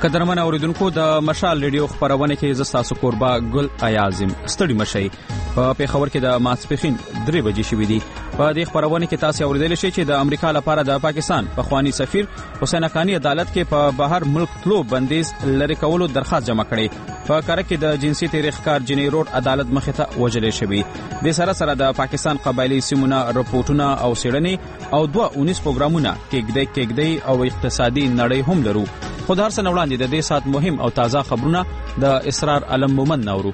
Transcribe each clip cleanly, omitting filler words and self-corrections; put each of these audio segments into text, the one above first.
قدرمن اوریدونکو د مشال ریډیو خبرونه کې ز تاسو قربا ګل ایازم ستړي مشي په پیښور کې د ماسپخین 3 بجې شوې دي. په دې خبرونه کې تاسو اوریدل شئ چې د امریکا لپاره د پاکستان پخوانی سفیر حسین حقانی عدالت کې په بهر ملک تلو بندیز لری کولو درخواست جمع کړي. په کار کې د جنسي تاریخکار جنی روډ عدالت مخې ته وجلې شوې. د سره د پاکستان قبایلی سیمونه رپورټونه او سیړنې او 19 پروګرامونه کېږدي او اقتصادي نړۍ هم لرو. خو د هر څه وړاندې د دې سات مهم او تازه خبرونه د اسرار علم مومن نورو.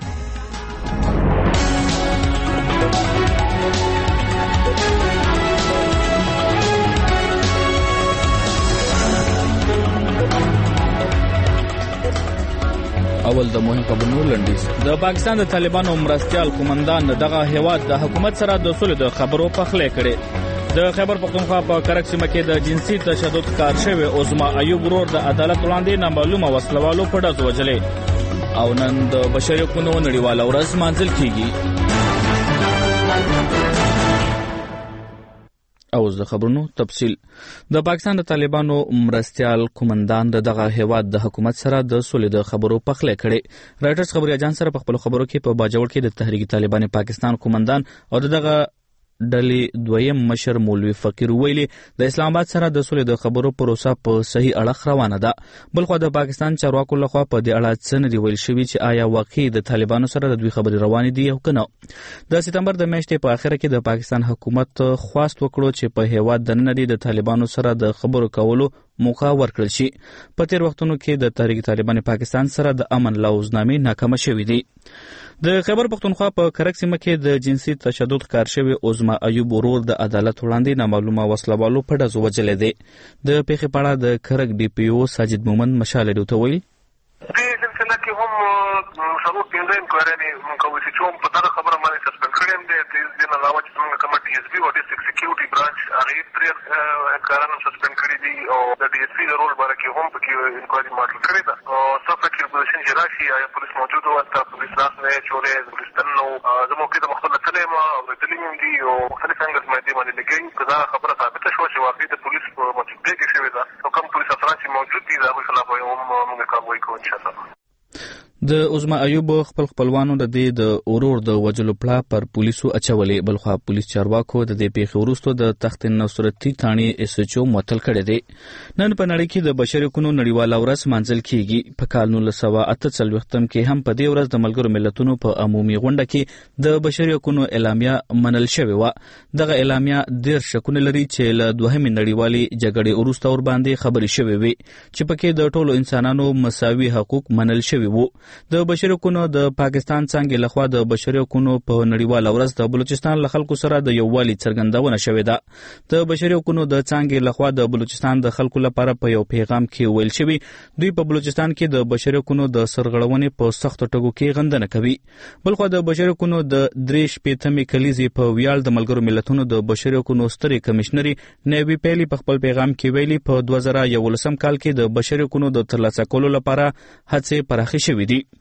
اول د مهم خبرونو لنډیز. د پاکستان د طالبانو مرستيال قومندان دغه هیواد د حکومت سره د سولې د خبرو پخلی کړي. د خیبر پختونخوا په کرک سیمه کې د جنسي تشدد کار شوی عظما ایوب ورور د عدالت وړاندې نامعلومه وسلوالو په ډز وجلې. او نن د بشري حقوقو نړیواله ورځ مانځل کیږي. او د خبرونو تفصیل. د پاکستان د طالبانو مرستيال قومندان دغه هیواد د حکومت سره د سولې د خبرو پخلی کړي. رایټرز خبري اجانس سره په خپل خبرو کې په باجوړ کې د تحریک طالبان پاکستان قومندان او دغه ډلې دویم مشر مولوی فقیر ویلي د اسلام آباد سره د سولې د خبرو پروسه په صحیح اړخ روانه ده. بلخو د پاکستان چارواکو لخوا په دې اړه څه نه دی ویل شوی چې آیا واقعي د طالبانو سره د دوی خبرې روانې دي او کنه. د سپتمبر د میاشتې په اخر کې د پاکستان حکومت خواست وکړو چې په هیواد د نن د طالبانو سره د خبرو کولو موقع ورکړل شي. په تیر وختونو کې د تحریک طالبان پاکستان سره د امن لوزنامې ناکامه شوې دي. د خیبر پختونخوا په کرک سیمه کې د جنسي تشدد کار شوی عظما ایوب ورور د عدالت وړاندې نامعلومه وسلوالو په ډز وجلې دي. د پیښې په اړه د کرک ډي پی او ساجد مومن مشال ریډیو ته ویل د سلسله کې هم شروع پیندم کارني مونږ چې کوم په دغه خبره باندې سسپند کړم دي د نه علاوه چې موږ کوم ډي اس پی او ډیسټریکټ سکیورټي برانچ هغه پرې کارانو سسپند کړی دي او د ډي اس پی د رول باندې هم پکې انکوایري ماډل کړی ده او صفه کې پوزیشن جراشي یا پولیس موجود و تا پولیس راس نه چورې پولیسنو زموږ کې د مختلف سلیما او د دلیل دي او مختلف انګل باندې لګي کدا خبره ثابته شو چې واقعي د پولیس په موجودګۍ کې شوی ده او کوم پولیس افراد چې موجود دي دا په خلاف هم موږ کاروایی کوو ان شاء الله. د عظما ایوب خپلوانو د دې د اورور د وجلو پړه پر پولیسو اچولې. بلخو پولیس چارواکو د دې پیښې وروسته د تخت نصرتي ثانې اس ایچ او معطل کړی دی. نن په نړۍ کې د بشري حقوقو نړیواله ورځ مانځل کیږي. په کال 1948 کې هم په دې ورځ د ملګرو ملتونو په عمومي غونډه کې د بشري حقوقو اعلامیه منل شوې و. دغه اعلامیه ډېر شکونه لري چې له دوهمې نړیوالې جګړې وروسته ور باندې خبرې شوې وي چې پکې د ټولو انسانانو مساوي حقوق منل شوي وو. د بشري حقوقو د پاکستان څنګه لخوا د بشري حقوقو په نړیواله ورځ د بلوچستان له خلکو سره د یووالي څرګندونه شوې ده. د بشري حقوقو د څنګه لخوا د بلوچستان د خلکو لپاره په یو پیغام کې ویل شوی دوی په بلوچستان کې د بشري حقوقو د سرغړونې په سخت ټکو کې غندنه کوي. بلخو د بشري حقوقو د 3 کلیزې په ویال د ملګرو ملتونو د بشري حقوقو سترې کمشنري نیوی پیلی په خپل پیغام کې ویلي په 2011 کال کې د بشري حقوقو د ترلاسه کولو لپاره هڅې پراخې شوې دي.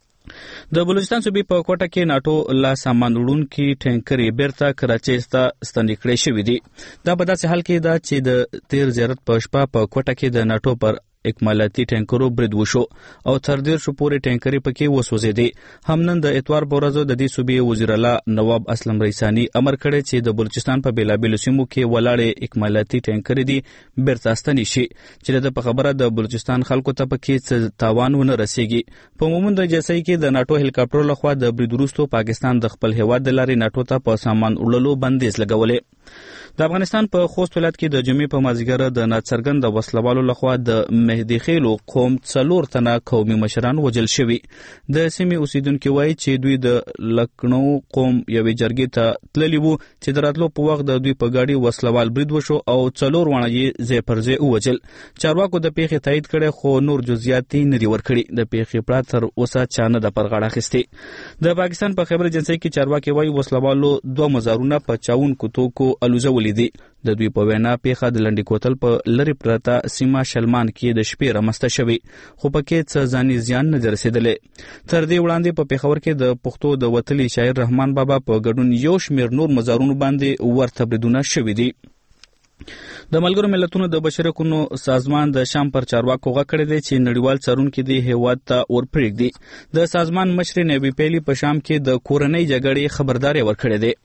د بلوچستان صوبې په کوټه کې ناټو لا سامان وړونکي ټینکرې بیرته کراچۍ ته ستنې کړې شوې دي. دا په داسې حال کې ده چې د تیر زیارت په شپه په کوټه کې د ناټو پر اکمالاتي ټینکرو برید وشو او تر ډیر شو پورې ټینکرې پکې وسوځېدې. هم نن د اتوار په ورځ د دې صوبې وزیر اعلی نواب اسلم ریسانی امر کړی چې د بلوچستان په بیلابیلو سیمو کې ولاړې اکمالاتي ټینکرې دي بیرته ستنې شي چې د په خبره د بلوچستان خلکو ته پکې څه تاوان ونه رسیږي. په مومند جسای کې د ناټو هلیکاپټر لخوا د برید وروسته پاکستان د خپل هیواد د لارې ناټو ته په سامان وړلو بندیز لګولې. د افغانستان په خوست ولایت کې د جمعې په مازیګر د ناڅرګند وسلوالو لخوا د مهدي خیلو قوم 4 تنه قومي مشران وژل شوي. د سیمې اوسیدونکو وایي چې دوی د لکڼو قوم یوې جرګې ته تللي وو چې د راتلو په وخت د دوی په ګاډي وسلوال برید وشو او 4 ونه یې ځای پر ځای ووژل. چارواکو د پیښې تایید کړي خو نور جزئیات نه دي ورکړي. د پیښې پړه تر اوسه چا نه د پر غاړه اخیستې. د پاکستان په خبر ایجنسی کې چارواکي وایي وسلوالو 2 مزارونه په چاون کوتوکو الوزولي دي. د دوی په وینا پیښه د لنډی کوتل په لری پرته سیمه شلمان کې د شپې رامسته شوی خو پکې څه ځاني زیان نه رسیدلې. تر دې وړاندې په پیښور کې د پښتو د وتلي شاعر رحمان بابا په ګډون یو شمېر نور مزارونو باندې ورته بریدونه شوي دي. د ملګرو ملتونو د بشري حقوقو سازمان د شام پر چارواکو غږ کړی دی چې نړیوال څارونکي د هیواد ته ورپرېږدي. د سازمان مشر نبی پیلی په شام کې د کورنۍ جګړې خبرداري ورکړې ده.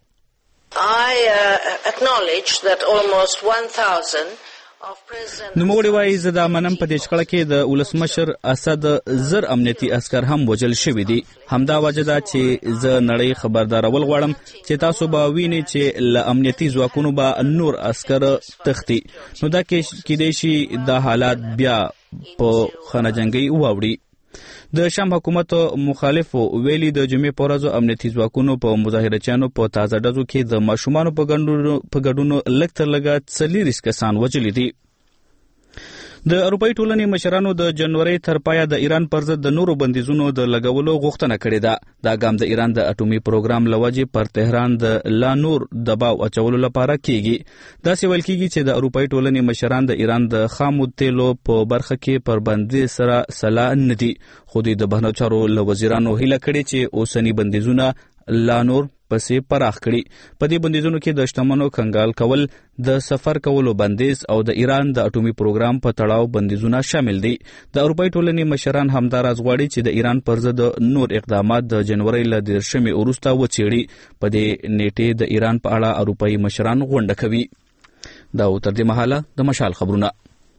I acknowledge that almost 1,000 نوموړي وایي زه دا منم په دې شخړه کې د ولسمشر اسد زر امنیتي عسكر هم وژل شوي دي. همدا وجه ده چې زه نړۍ خبردارول غواړم چې تاسو به وینئ چې له امنیتي ځواکونو به نور عسكر تښتي. نو دا کېدای شي دا حالات بیا په خانه جنګي واوړي. د شام حکومت مخالفو ویلي د جمعې په ورځ امنیتي ځواکونو په مظاهرچیانو په تازه ډزو کې د ماشومانو په ګډون لږ تر لږه 40 کسان وژلي دي. د اروپאי ټولنې مشرانو د جنوري تر پایه د ایران پر ضد د نورو بندیزونو د لګولو غوښتنه کړې ده. دا ګام د ایران د اټومي پروګرام لوجې پر تهران د لا نور دباو اچولو لپاره کیږي. دا څه ویل کیږي چې د اروپאי ټولنې مشران د ایران د خامو تیلو په برخه کې پر بندیز سره سلا نه دي. خو د بهرنیو چارو له وزیرانو هیله کړې چې اوسنی بندیزونه لا نور پسې پراخ کړي. په دې بندیزونو کې د شتمنو کنګال کول، د سفر کولو بندیز او د ایران د اټومي پروګرام په تړاو بندیزونه شامل دي. د اروپאי ټولنې مشران همداراز غواړي چې د ایران پر ضد نور اقدامات د جنوري له 10 وروسته وڅېړي. په دې نیټه د ایران په اړه اروپאי مشران غونډه کوي. دا تر دې مهاله د مشال خبرونه.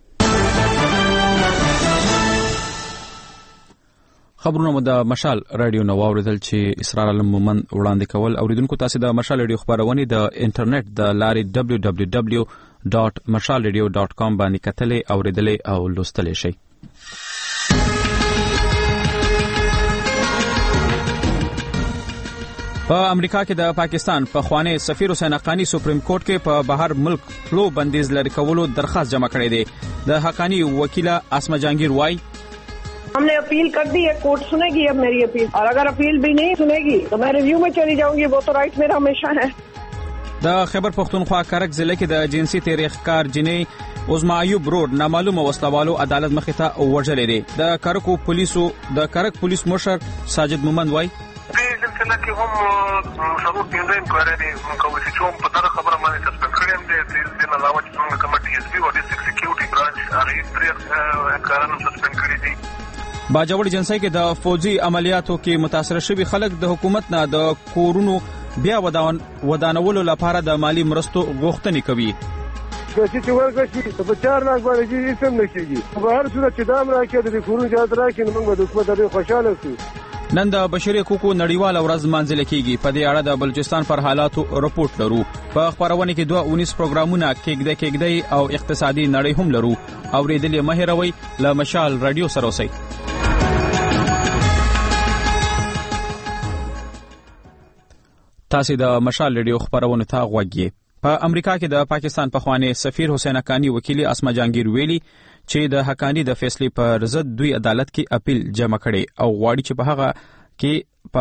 خبرونه مو د مشال رادیو نو واوریدل چې اسرار علم مومن وړاندې کول. اوریدونکو تاسو د مشال رادیو خبرونه د انټرنیټ د لارې www.mashalradio.com باندې کتلې اوریدلې او لوستلې شئ. په امریکا کې د پاکستان په خوانی سفیر حسین حقانی سپریم کورټ کې په بهر ملک فلو بندیز لري کولو درخواست جمع کړی دی. د حقانی وکیله اسما جهانگیر وای हमने अपील कर दी है, कोर्ट सुनेगी अब मेरी अपील, और अगर अपील भी नहीं सुनेगी तो मैं रिव्यू में चली जाऊंगी. वो तो राइट मेरा हमेशा है. د خیبر پختونخوا کرک ضلع کې د جنسي تاریخکار جنې عظما ایوب روډ نامعلومه وسلوالو عدالت مخې ته وژلې دي. د کرک پولیس مشر ساجد مومند وای دې سلسله کې هم شروع کېدل انکوایري دي کوي چې هم په دغه خبره باندې سسپند کړم دي. د علاوه چې موږ کوم ډي اس پی او ډیسټریکټ سکیورټي برانچ هغه پرې کارونه سسپند کړی دي. باجوړ جنسي کې د فوجي عملیاتو کې متاثر شوي خلک د حکومت نه د کورونو بیا ودانولو لپاره د مالی مرستو غوښتنې کوي. چې ورکړي ته په 4 لاکھ باندې هیڅ هم نشي. په هر صورت چې دام راکړي د کورونو اجازه راکړي موږ به د حکومت ډېر خوشاله شو. نن د بشري حقوقو نړیواله ورځ مانځل کیږي. په دې اړه د بلوچستان پر حالاتو رپورټ لرو. په خبرونه کې 19 پروګرامونه کېږدي او اقتصادي نړۍ هم لرو. اوریدل یې مهروي له مشال رادیو سره اوسئ. تاسو د مشال رادیو خبرونه ته غوږی. په امریکا کې د پاکستان په خوانی سفیر حسین حقانی وکیل اسما جهانگیر ویلي چې د حقانی د فیصلې پر ضد دوی عدالت کې اپیل جمع کړي او غواړي چې په هغه کې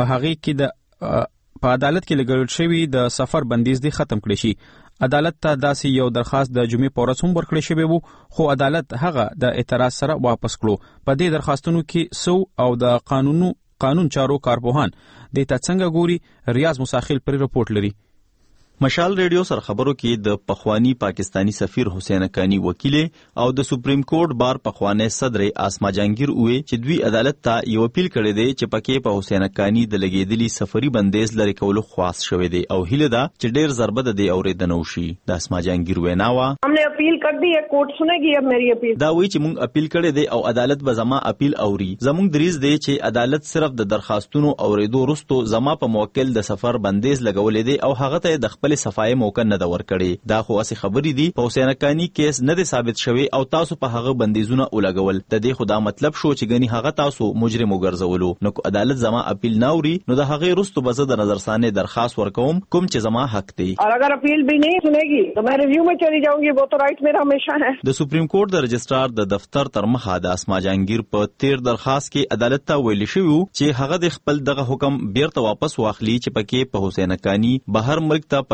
په عدالت کې لګول شوی د سفر بندیز دی ختم کړي شي. عدالت ته داسې یو درخواست د جمعې په ورځ هم ورکړی شوی وو، خو عدالت هغه د اعتراض سره واپس کړو. په دې درخواستونو کې سو او د قانون چارو کارپوهان د ته څنګه ګوري. ریاض مساخیل پر رپورټ لري. مشال ریډیو سره خبرو کې د پخوانی پاکستانی سفیر حسین حقانی وکیل او د سپریم کورټ بار پخوانی صدر اسما جهانگیر وې چې دوی عدالت ته یو اپیل کړی دی چې پکې په حسین حقانی د لګیدلی سفری بندیز لري کولو خواست شوی دی او هیله ده چې ډیر ضربه ده دی اوریدنه وشي. د اسما جهانگیر ویناوه हमने अपील कर दी है, कोर्ट सुनेगी अब मेरी अपील. دا وی چې موږ اپیل کړی دی او عدالت به زما اپیل اوري. زموږ دریځ دی چې عدالت صرف د درخواستونو اوریدو وروسته زما په موکل د سفر بندیز لګولې دی او هغه ته د خپل صفای موقع نه دا ورکړي. دا خو اسی خبرې دي په حسین حقانی کیس نه دی ثابت شوی او تاسو په هغه بندیزونه ولګول. د دې خدا مطلب شو چې غني هغه تاسو مجرم وګرځولو. نو عدالت زما اپیل نه اوري نو د هغه وروسته به زه د نظرثانه درخواست ورکوم کوم چې زما حق دی. और अगर अपील भी नहीं सुनेगी तो मैं रिव्यू में चली जाऊंगी. वो तो राइट मेरा हमेशा है. د سپریم کورټ د رجسترار د دفتر تر مخه د اسما جهانگیر په 13 درخواست کې عدالت ته ویل شوی چې هغه د خپل دغه حکم بیرته واپس واخلي چې پکې په حسین حقانی بهر ملک ته په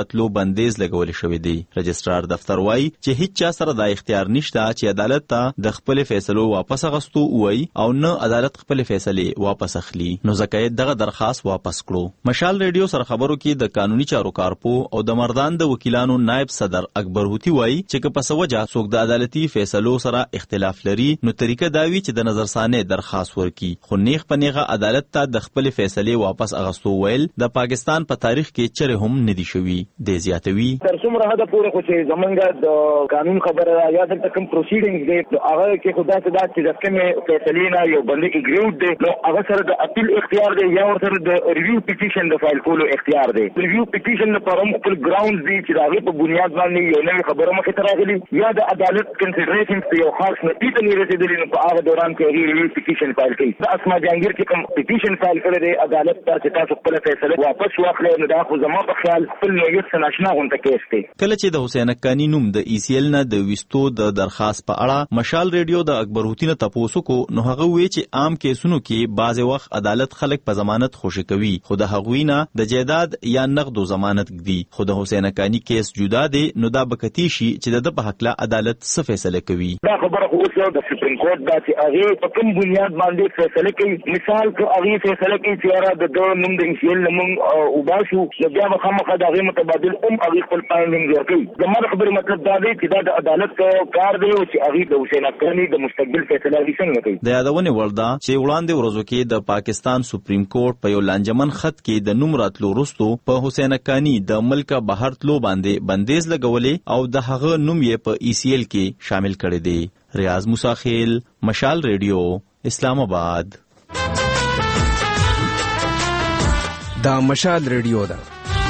راتلو بندیز لګول شوی دی. رجسترار دفتر وایي چې هیڅ چا سره دا اختیار نشته چې عدالت ته د خپل فیصلو واپس اغستو وایي او نه عدالت خپل فیصله واپس اخلي، نو ځکه دغه درخواست واپس کړو. مشال ریډیو سره خبرو کې د قانوني چارو کارپو او د مردان د وکیلانو نائب صدر اکبر هوتی وایي چې که په سوجا څوک د عدالتي فیصلو سره اختلاف لري نو طریقه داوی چې د نظرثانه درخواست ورکړي، خو نیغ په نیغه عدالت ته د خپل فیصله واپس اغستو ویل د پاکستان په تاریخ کې چره هم ندي شوی. د زیاتوي تر څومره حد پورې خو چې زمونږ د قانون خبره یا د کوم پروسیډینګز دی هغه کې خدا ته دا چې د کومه فیصله نه یو بل اګریوډ دی نو هغه سره د اپیل اختیار دی یا سره د ریویو پیټیشن د فایل کولو اختیار دی. ریویو پیټیشن لپاره هم خپل ګراوند دی چې هغه په بنیاد باندې یو نوې خبره مخې ته راغلي یا د عدالت کنسیډریشن په یو خاص نتیجه نه رسیدلی نو په هغه دوران کې ریویو پیټیشن فایل کوي. د اسما جهانگیر کې کوم پیټیشن فایل کړی دی عدالت ته چې تاسو خپل فیصله واپس واخلئ نو دا خو زما په خیال خپل نیت سره ناشنا غونډه کیس دی. کله چې د حسین حقانی نوم د ای سی ایل نه د وستو د درخواست په اړه مشال ریډیو د اکبر هوتی نه تاسو کو نو هغه وی چې عام کیسونو کې بعض وخت عدالت خلک په ضمانت خوشی کوي، خو د هغوی نه د جیداد یا نقد ضمانت دی. خو د حسین حقانی کیس جدا دی نو دا بکتی شي چې د په حق له عدالت څه فیصله کوي. دا خبره خو اوس د سپریم کورټ دا چې هغه په کوم بنیاد باندې فیصله کوي. مثال که هغه فیصله کوي چې د نوم د انشیل نوم او باسو نو بیا به خامخا د هغه متبادل هغه خپل فایلینګ ورکوي. زموږ خبره مطلب دا دی چې دا د عدالت کار دی چې هغه د حسین حقانی د مستقبل فیصله څنګه کوي. د یادونه وردا چې وړاندې ورځو کې د پاکستان سپریم کورټ په یو لانجمن خط کې د نوم راتلو وروسته په حسین حقانی د ملک بهر تلو باندې بندیز لګولې او د هغه نوم یې په ای سی ایل کې شامل کړی دی. ریاض موسی خیل، مشال ریډیو، اسلام آباد. دا مشال ریډیو ده.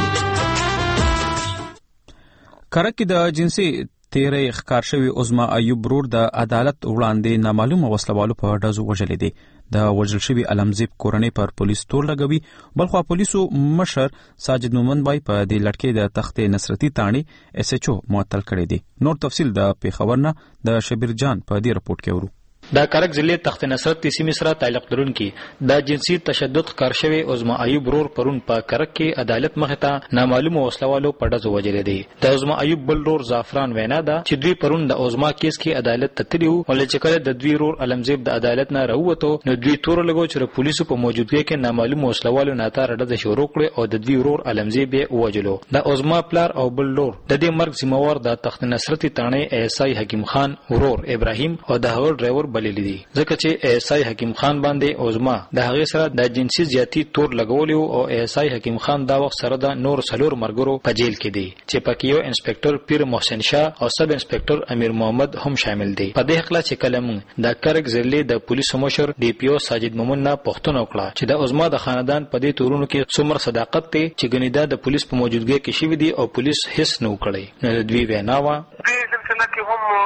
کرک د جنسي تیرې ښکار شوی عظما ایوب برور د عدالت وړاندې نامعلومه وسلوالو په ډزو وژلې دي. د وژل شوی علمزیب کورنۍ پر پولیس تور لګوي. بلخوا پولیسو مشر ساجد مومن بای په دې لړکې د تختې نصرتي تاڼي اس ایچ او معطل کړی دی. نور تفصیل د پیښور نه د شبیر جان په دې رپورت کې ورو. دا کرک ضلع تخت نصرت سیمې سره تعلق لرونکي د جنسي تشدد ښکار شوی عظما ایوب برور پرون په کرک کې عدالت مخې ته نامعلومه وسلوالو په ډزو وژلې دي. د عظما ایوب بل ورور زعفران وینا ده چې دوی پرون د عظما کیس کې عدالت ته تللي وو، ولې چې کله د دوی ورور علمزیب د عدالت نه راووتو نو دوی تور لګو چې پولیسو په موجودګۍ کې نامعلومه وسلوالو ناتار ډزه شروع کړې او د دوی ورور علمزیب یې ووژلو. د عظما پلار او بل ورور د دې مرګ ذمہوار د تخت نصرت تاڼي ایسای حکیم خان ورور ابراهیم او د هغه ډرایور بللی دي، ځکه چې ایسای حکیم خان باندې عظما د هغه سره د جنسي زیاتی تور لګولی او ایسای حکیم خان دا وخت سره د نور سلور مرګرو په جیل کې دي چې پکې یو انسپکټر پیر محسن شاه او سب انسپکټر امیر محمد هم شامل دي. په دې حق چې کلم د کرک ضلع د پولیسو مشر ډي پی او ساجد مومن نه پښتنه وکړه چې د عظما د خاندان په دې تورونو کې څومره صداقت ته چې ګنیدا د پولیس په موجودګۍ کې شوی دي او پولیس هیڅ نه وکړي. نو دوی وینا وا کې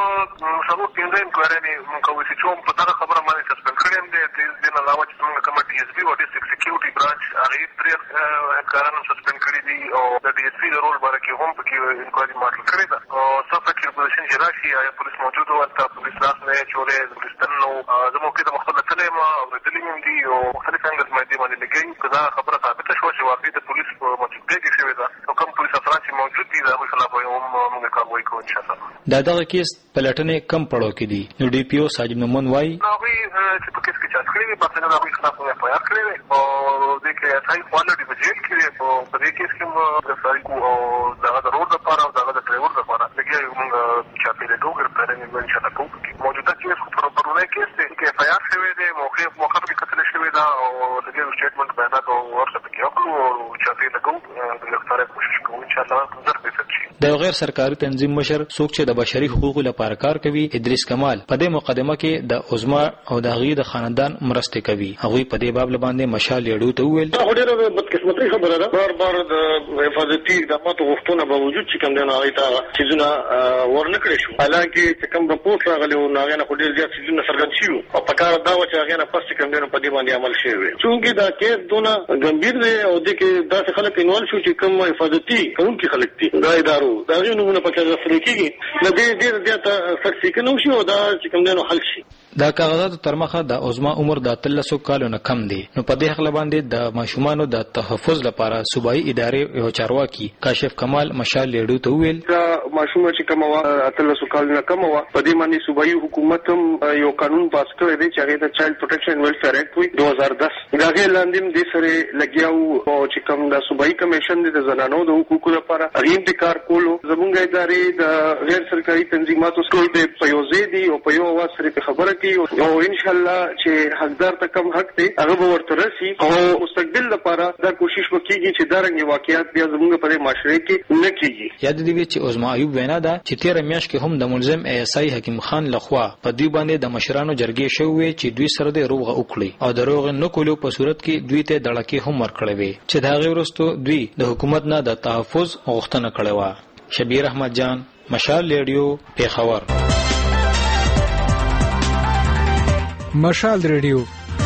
هم شروع پینځه انکوایري مونږ کوي چې کوم په دغه خبره باندې سسپند کړم دي د دې علاوه چې موږ کوم ډي اس بي او ډیسټریکټ سکیورټي برانچ هغه پرې کارانو سسپند کړی دي او د ډي اس بي د رول باندې هم پکې انکوایري ماډل کړی ده او څه فکر پوزیشن چې راشي یا پولیس موجود وو تا پولیس لاس نه چولې پولیس تنو زموږ کې د مختلف تلما او د دلیل دي او مختلف انګل باندې لګي دا خبره ثابته شو چې واقعي د پولیس موجودګي کې شوی ده او کوم پولیس افراد چې موجود دي دا په خلاف هم موږ کاروایی کوو ان شاء الله. دغه کیس پلټنې کم پړو کې دي. نو ډي پی او ساجد مومن وايي نوې چې په کیس کې چارج کړی په څنګه د خلاف یې پیار کړی او د کې اسای کوالټي په جیل کې په دې کیس کې د سایکو او د روډ لپاره او د ډرایور لپاره لګي موږ چې په دې ډوګر په اړه ان شاء الله کوو. موجوده کیس په پرونه کیس کې پیار شوی دی موقع کې قتل شوی دا او د دې سټیټمنټ بیانات او ورته کې خپل او چې په دې لګو د لختاره کوشش کوو ان شاء الله زر به شي. د غیر سرکاري تنظیم مشر څوک چې د بشري حقوقو لپاره کار کوي ادریس کمال په دې مقدمه کې د عظما او د هغې د خاندان مرسته کوي. هغوی په دې باب باندې مشال ریډیو ته وویل دا ډېره بدقسمتي خبره ده. بار د حفاظتي اقداماتو غوښتنه باوجود چې کوم دی نو هغې ته څیزونه ورنکړی شو، حالانکه چې کوم رپورټ راغلی و نو هغې نه خو ډېر زیات څیزونه څرګند شوي وو او په کار دا وه چې هغې نه پس چې کوم دی نو په دې باندې عمل شوی وی. چونکې دا کیس دونه ګمبیر دی او دې کې داسې خلک انوالو شو چې کوم حفاظتي کوونکي خلک دي دا ادارو د هغې نومونه پکې رسېدل کېږي نو ډېر زیاته سرسیکنه وشي او دا چې کوم دی نو حل شي. دا کاغذاتو تر مخه د عظما عمر د 13 کالو نه کم دی. نو په دې حق باندې د ماشومانو د تحفظ لپاره صوبایي ادارې یو چارواکي کاشف کمال مشال لیډو ته ویل دا ماشوم چې کوم وا 13 کالو نه کم وا په دې باندې صوبایي حکومت هم یو قانون پاس کړی دی چې هغه د چایلډ پروټیکشن ویلفیر اکټ وی 2010 دا غیر لاندې د سره لګیاو او چې کوم د صوبایي کمیشن د زنانو د حقوقو لپاره هغه د کار کولو زمونږ ادارې د غیر سرکاري تنظیماتو سره د پیوزي دي او په یو आवाज سره خبره کوي او ان شاء الله چې حقدار ته کم حق دی هغه ورته راسي او مستقبل لپاره دا کوشش وکړي چې دا رنګ واقعیات بیا زموږ په معاشره کې نه کیږي. یاد دی چې عظما ایوب وینا ده چې 13 میاشت کې هم د ملزم ایسای حکیم خان لخوا په دوی باندې د مشرانو جرګې شوې چې دوی سره د روغه وکړي او د روغه نه کولو په صورت کې دوی ته دړکې هم ورکړې وي چې دا غیر ورستو دوی د حکومت نه د تحفظ غوښتنه کړې و. شبیر احمد جان، مشال ریډیو، پیښور. مشال ریډیو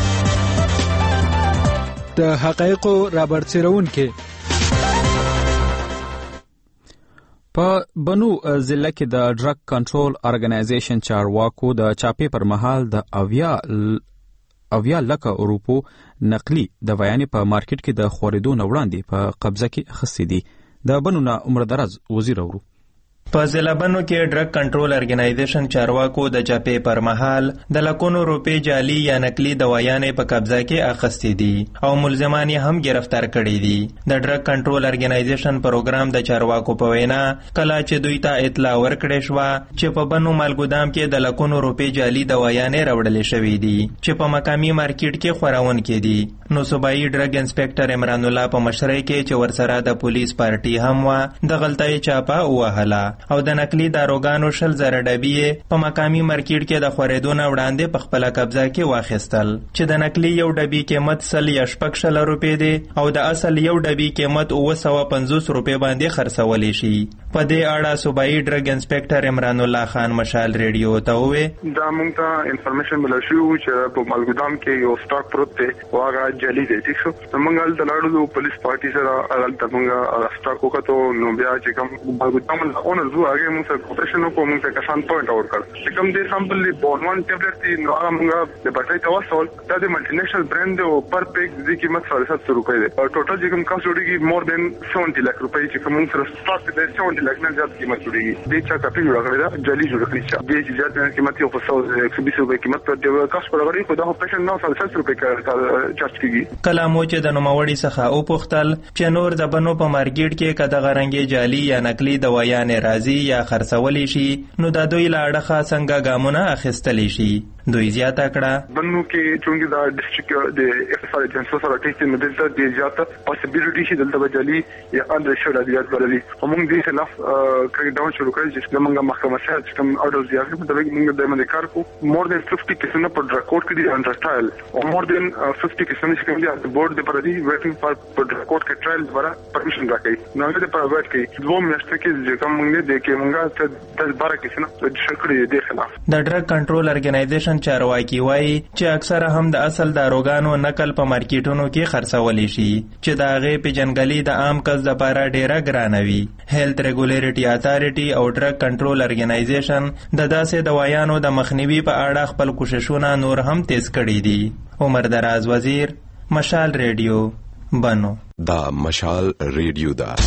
د حقایقو رابرسېرونکي. په بنو ضلع کې د ډرګ کنټرول ارګنایزیشن چارواکو د چاپې پر مهال د 80 لک روپو نقلی د ویانې په مارکیټ کې د خورېدو نه وړاندې په قبضه کې اخیستې دي. د بنو نه عمر دراز وزیر اورو. په ضلع بنو کې ډرګ کنټرول ارګنایزیشن چارواکو د چاپې پر مهال د لکونو روپې جعلي یا نقلي دوايانې په قبضه کې اخیستې دي او ملزمان یې هم گرفتار کړي دي. د ډرګ کنټرول ارګنایزیشن پروګرام د چارواکو په وینا کله چې دوی ته اطلاع ورکړې شوه چې په بنو مالګودام کې د لکونو روپې جعلي دوايانې راوړلې شوې دي چې په مقامي مارکیټ کې خورونکي دي، نو صوبایي ډرګ انسپکټر عمران الله په مشرۍ کې چې ورسره د پولیس پارټي هم و د غلطۍ چاپه ووهله او د نقلي داروګانو 100,000 ډبې په مقامي مارکیټ کې د خورېدو نه وړاندې په خپله قبضه کې واخیستل چې د نقلي یو ډبې قیمت 100 یا 6 روپۍ دی او د اصل یو ډبې قیمت 950 روپۍ باندې خرڅولی شي. په دې اړه صوبایي ډرګ انسپکټر عمران الله خان مشال ریډیو ته وویل دا موږ ته انفارمیشن ملو شو چې په مالګودام کې یو سټاک پروت دی او هغه جعلي دی. ٹھیک شو موږ هلته لاړو پولیس پارټي سره هلته موږ سټاک وکړو نو بیا چې کوم مالګودام اونر زو هغه موږ سره کوپریشن وکړو موږ ته کسان پوینټ اوټ کړ چې کوم دې سامپل دی بورمون ټابلیټ دی نو هغه موږ د بټای توسل دا د ملټي نیشنل برانډ او پر پیک د قیمت 700 روپۍ دی او ټوټل چې کوم کاست جوړیږي مور دین 70 لک روپۍ چې کوم سره سټاک دی 70 لک نه زیات قیمت جوړیږي. دې چا کاپی جوړ کړی دا جعلي جوړ کړی چې دې زیات قیمت یو 120 روپۍ قیمت پر دی کاست پر غړي خو دا پیشن 900 روپۍ چارج کیږي. کله مو چې د نوموړي څخه او پختل چې نور د بنو په مارکیټ کې کده غرنګي جعلي یا نقلي دوايانې راځي یا خرڅولی شي نو د دوی له اړخه څنګه ګامونه اخیستلی شي. دوی زیاته کړه بنو کې چونګې دا ډسټریکټ د اف اس ار ایجنسو سره ټیسټ نه دلته د زیاته پاسبিলিټی شي دلته بجالي یا اندر شوډ دیات بللي موږ دې خلاف کړی ډاون شروع کړی چې موږ محکمه سره چې کوم اورډر زیات په دغه موږ د باندې کار کو مور دین 50 قسمه په ډراکوټ کې دي انډر ټرایل او مور دین 50 قسمه چې کوم دي د بورډ د پر دي ویټینګ فار په ډراکوټ کې ټرایل دواره پرمیشن راکړي نو د پر ویټ کې دوه میاشتې کې چې کوم موږ دې کې موږ ته 12 قسمه د شکړې د خلاف د ډرګ کنټرول ارګنایزیشن چارواکي وایي چې اکثره هم د اصل داروګانو نقل په مارکیټونو کې خرڅولی شي چې د هغې پیژنګلي د عام کس دپاره ډیره ګرانه وي. هیلث ریګولیټري اتھارټي او ډرګ کنټرول ارګنایزیشن د داسې دوايانو د مخنیوي په اړه خپل کوششونه نور هم تیز کړي دي. عمر دراز وزیر، مشال ریډیو، بنو. دا مشال ریډیو دا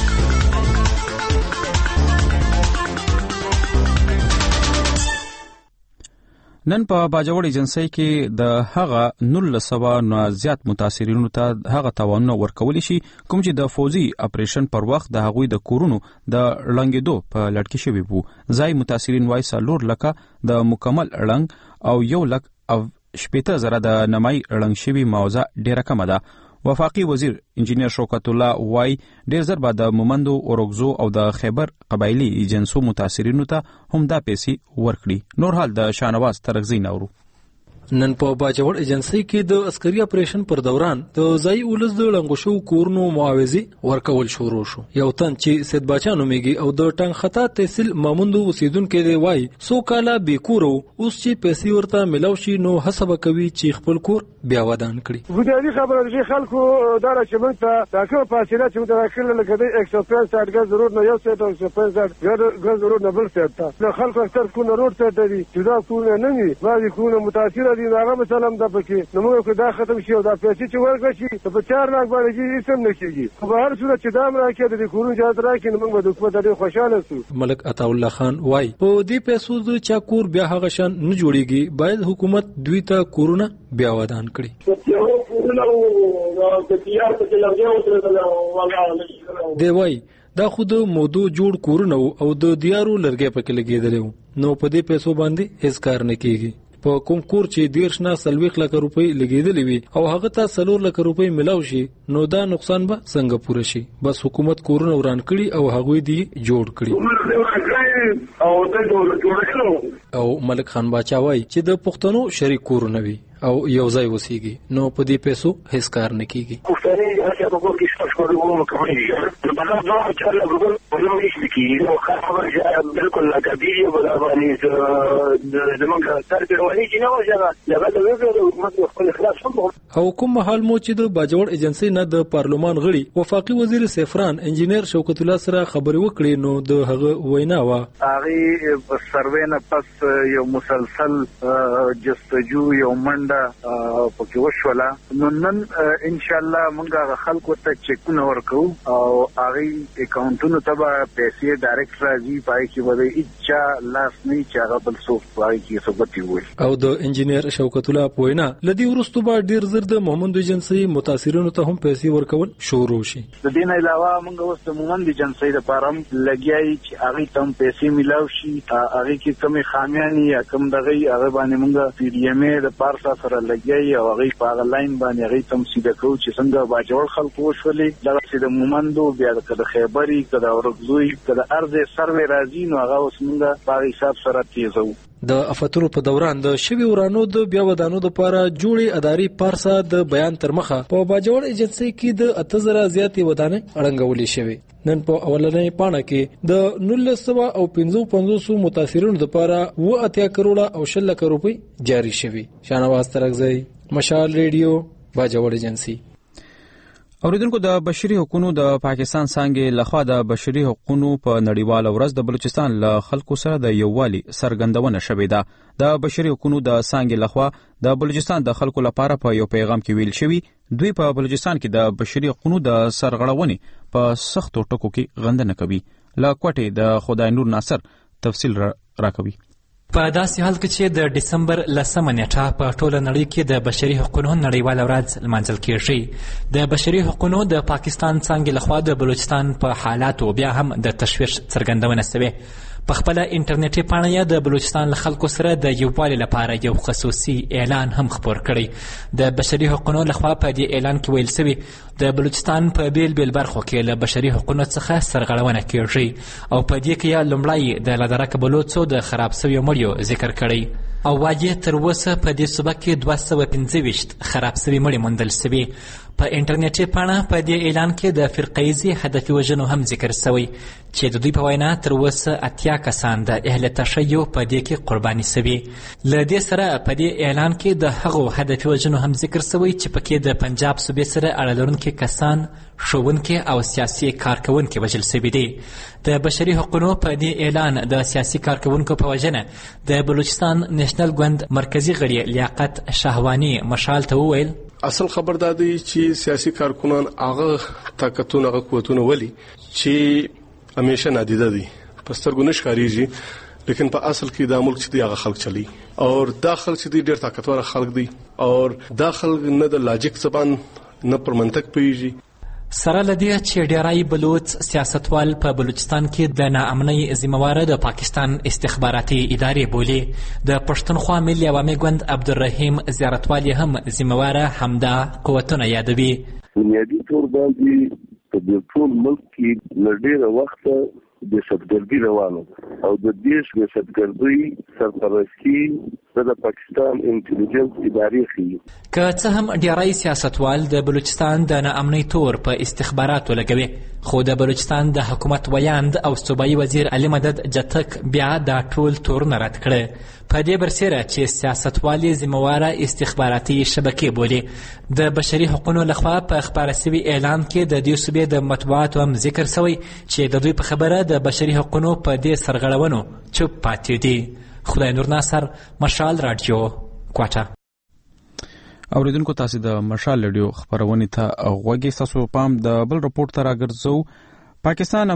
نن په باجوړ ایجنسی کې د هغه 1900 نه زیات متاثرینو ته هغه تاوانونه ورکول شي کوم چې د فوزي اپریشن پر وخت د هغوی د کورونو د لنګېدو په لړ کې شوي وو. ځای متاثرین وایي 4 لکه د مکمل لنګ او 1 لک او 70,000 د نمای لنګ شوي موضوع ډیره کمه ده. وفاقي وزیر انجینیر شوکت الله وای ډیر زر بعد د مومندو اورګزو او د خیبر قبایلی ایجنسو متاثرینو ته هم دا پیسې ورکړي. نور حال د شانواز ترغزی نورو. نن په باجوړ ایجنسی کې د عسکري اپریشن پر دوران د ځای ولز د لنګوشو کورونو معاوضي ورکول شروع شو. یو تن چې سید باچا نومیږي او د ټنګ خطا تحصیل ماموندو اوسیدونکو دی وای سو کاله بیکورو اوس چې پیسې ورته ملاو شي نو حساب کوي چې خپل کور بیا ودان کړي. بودایي خبره چې خلکو دا چې موږ ته دا کومه فاصله چې موږ راکړل لکه د 150 ګز ضرورت نه یو سیټ او 150 ګز ضرورت نه بل سیټ ته خلکو اکثر کو نه روډ ته دی چې دا کو نه وي بعضی کو نه متاثر دي هغه مثلا د پکې نو موږ دا ختم شي او دا پیسې چې ورکړي شي په 4 لاک باندې هیڅ هم نشي په هر صورت چې دام راکړي د کورونو اجازه راکړي نو موږ د حکومت ډېر خوشاله شو. ملک عطا الله خان وای په دې پیسو د چا کور بیا هغه شان نه جوړيږي باید حکومت دوی ته کورونه بیا ودان کړي. دی وای دا خود مودو جوړ کورونه او د دیارو لرګي پکې لګیدل نو په دې پیسو باندې هیڅ کار نه کیږي. په کوم کور چې 13 لک روپۍ لګیدلې وي او هغه ته 4 لک روپۍ ملاو شي نو دا نقصان به څنګه پوره شي؟ بس حکومت کورونه وران کړي او هغه دی جوړ کړي. او ملک خان باچا وای چې د پښتنو شریک کورونه وي او یو ځای وسیږي نو په دې پیسو هیڅ کار نه کیږي. او کوم محل مو چې د باجوړ ایجنسی نه د پارلمان غړي وفاقي وزیر سیفران انجینیر شوکت الله سره خبرې وکړې نو د هغه وینا وا هغه سروې نه پس یو مسلسل جستجو یو منډه پکې وشوله نو نن ان شاء الله موږ خلکو ته چیکونه ورکو او هغه اکاونټونو ته پیسې ډایرکټ راځي پای کې وځي چې لاس نه چاغه بل څه پای کې ثبت وي. او د انجینیر شوکت الله پوینا لدی ورستو با ډیر زر د محمد ایجنسی متاثرینو ته هم پیسې ورکول شروع شي. د دین علاوه موږ اوس د محمد ایجنسی د پارم لګیای چې هغه تم پیسې ملاو شي هغه کې کومه خامیانی یا کوم دغه هغه باندې موږ پی ډی ام ای د پارسا سره لګیای او هغه په هغه لاین باندې هغه تم سیده کو چې څنګه باجوړ خلکو وشولې دغه چې د مومندو بیا د خیبري کده ورغزوی کده ارز سروې راځي نو هغه اوس موږ په حساب سره تیزو. د افترو په دوران د شوی ورانو د بیا ودانو د لپاره جوړې اداري پارسا د بیان تر مخه په باجوړ ایجنسی کې د 8000 زیاتې ودانې اړنګولې شوی. نن په اولنۍ پاڼه کې د 1955 متاثرینو د لپاره 80 کروڑه او 10 لک روپۍ جاری شوی. شانواز ترغزی مشال ریډیو باجوړ ایجنسی. اوریدونکو د بشري حقوقو د پاکستان څنګه لخوا د بشري حقوقو په نړیواله ورځ د بلوچستان له خلکو سره د یووالي څرګندونه شوې ده. د بشري حقوقو د څنګه لخوا د بلوچستان د خلکو لپاره په یو پیغام کې ویل شوی دوی په بلوچستان کې د بشري حقوقو د سرغړونې په سختو ټکو کې غندنه کوي. لا کوټه د خدای نور ناصر تفصیل راکوي. په داسې حال کې چې د دسمبر 10 نیټه په ټوله نړۍ کې د بشري حقوقو نړیواله ورځ لمانځل کېږي. د بشري حقوقو د پاکستان څنګه لخوا د بلوچستان په حالاتو بیا هم د تشویش څرګندونه شوې. په خپل انټرنیټي پاڼه د بلوچستان خلکو سره د یووالي لپاره یو خصوصي اعلان هم خپور کړی. د بشري حقوقو لخوا په دې اعلان کې ویل شوی د بلوچستان په بیل برخو کې له بشري حقوقو څخه سرغړونه کېږي او په دې کې لومړی د لادرک بلوچو د خراب شوی مړیو ذکر کړی او واجه تر اوسه په دې صوبه کې 225 خراب شوی مړي موندل شوي. په انټرنیټي پاڼه په دې اعلان کې د فرقیزي هدفي وژنو هم ذکر شوی چې د دوی په وینا تر اوسه 80 کسان د اهل تشیع په دې کې قرباني شوي. له دې سره په دې اعلان کې د هغو هدفي وژنو هم ذکر شوی چې پکې د پنجاب صوبې سره اړه لرونکي کسان ښوونکي او سیاسي کارکونکي وژل شوي دي. د بشري حقوقو په دې اعلان د سیاسي کارکونکو په وژنه د بلوچستان نېشنل ګوند مرکزی غړي لیاقت شهوانی مشال ته وویل اصل خبر دادی چې سیاسي کارکنان هغه طاقتونه هغه قوتونه ولي چې همیشه نادیده دي پسترګو نشکاریږي لیکن په اصل کې د ملک چې دی هغه خلک چلی او داخل چې دی ډېر طاقتور خلک دي او داخل نه د لاجیک زبان نه پر منطق پیږي. سره لدی چې ډیرای بلوچ سیاستوال په بلوچستان کې د ناامنۍ ذمہواره د پاکستان استخباراتي ادارې بولي. د پښتونخوا ملي عوامي ګوند عبدالرحیم زیارتوال هم ذمہواره همدا قوتونه یادوي. بنیادی طور باندې په ټول ملک کې لډیره وخت د سپټګردي روانو او د دیش د سپټګردي سرپرستی د پاکستان انټيليجنس ادارې ښيي. که څه هم ډیری سیاستوال د بلوچستان د ناامنۍ تور په استخباراتو لګوي، خو د بلوچستان د حکومت ویاند او صوبایي وزیر علي مدد جتک بیا دا ټول تورونه رد کړه. په دې برسېره چې سیاستوالې ذمهواره استخباراتي شبکې بولي. د بشري حقوقو لخوا په خپاره سوي اعلان کې د دې صوبې د مطبوعاتو هم ذکر سوی چې د دوی په خبره د بشري حقوقو په دې سرغړونو چوپ پاتې دي. خدای نور ناصر، مشال رادیو، کوټه. اوریدونکو تاسو د مشال رادیو خبرونه ته غوږی تاسو پام د بل رپورت تر راګرځو. پاکستان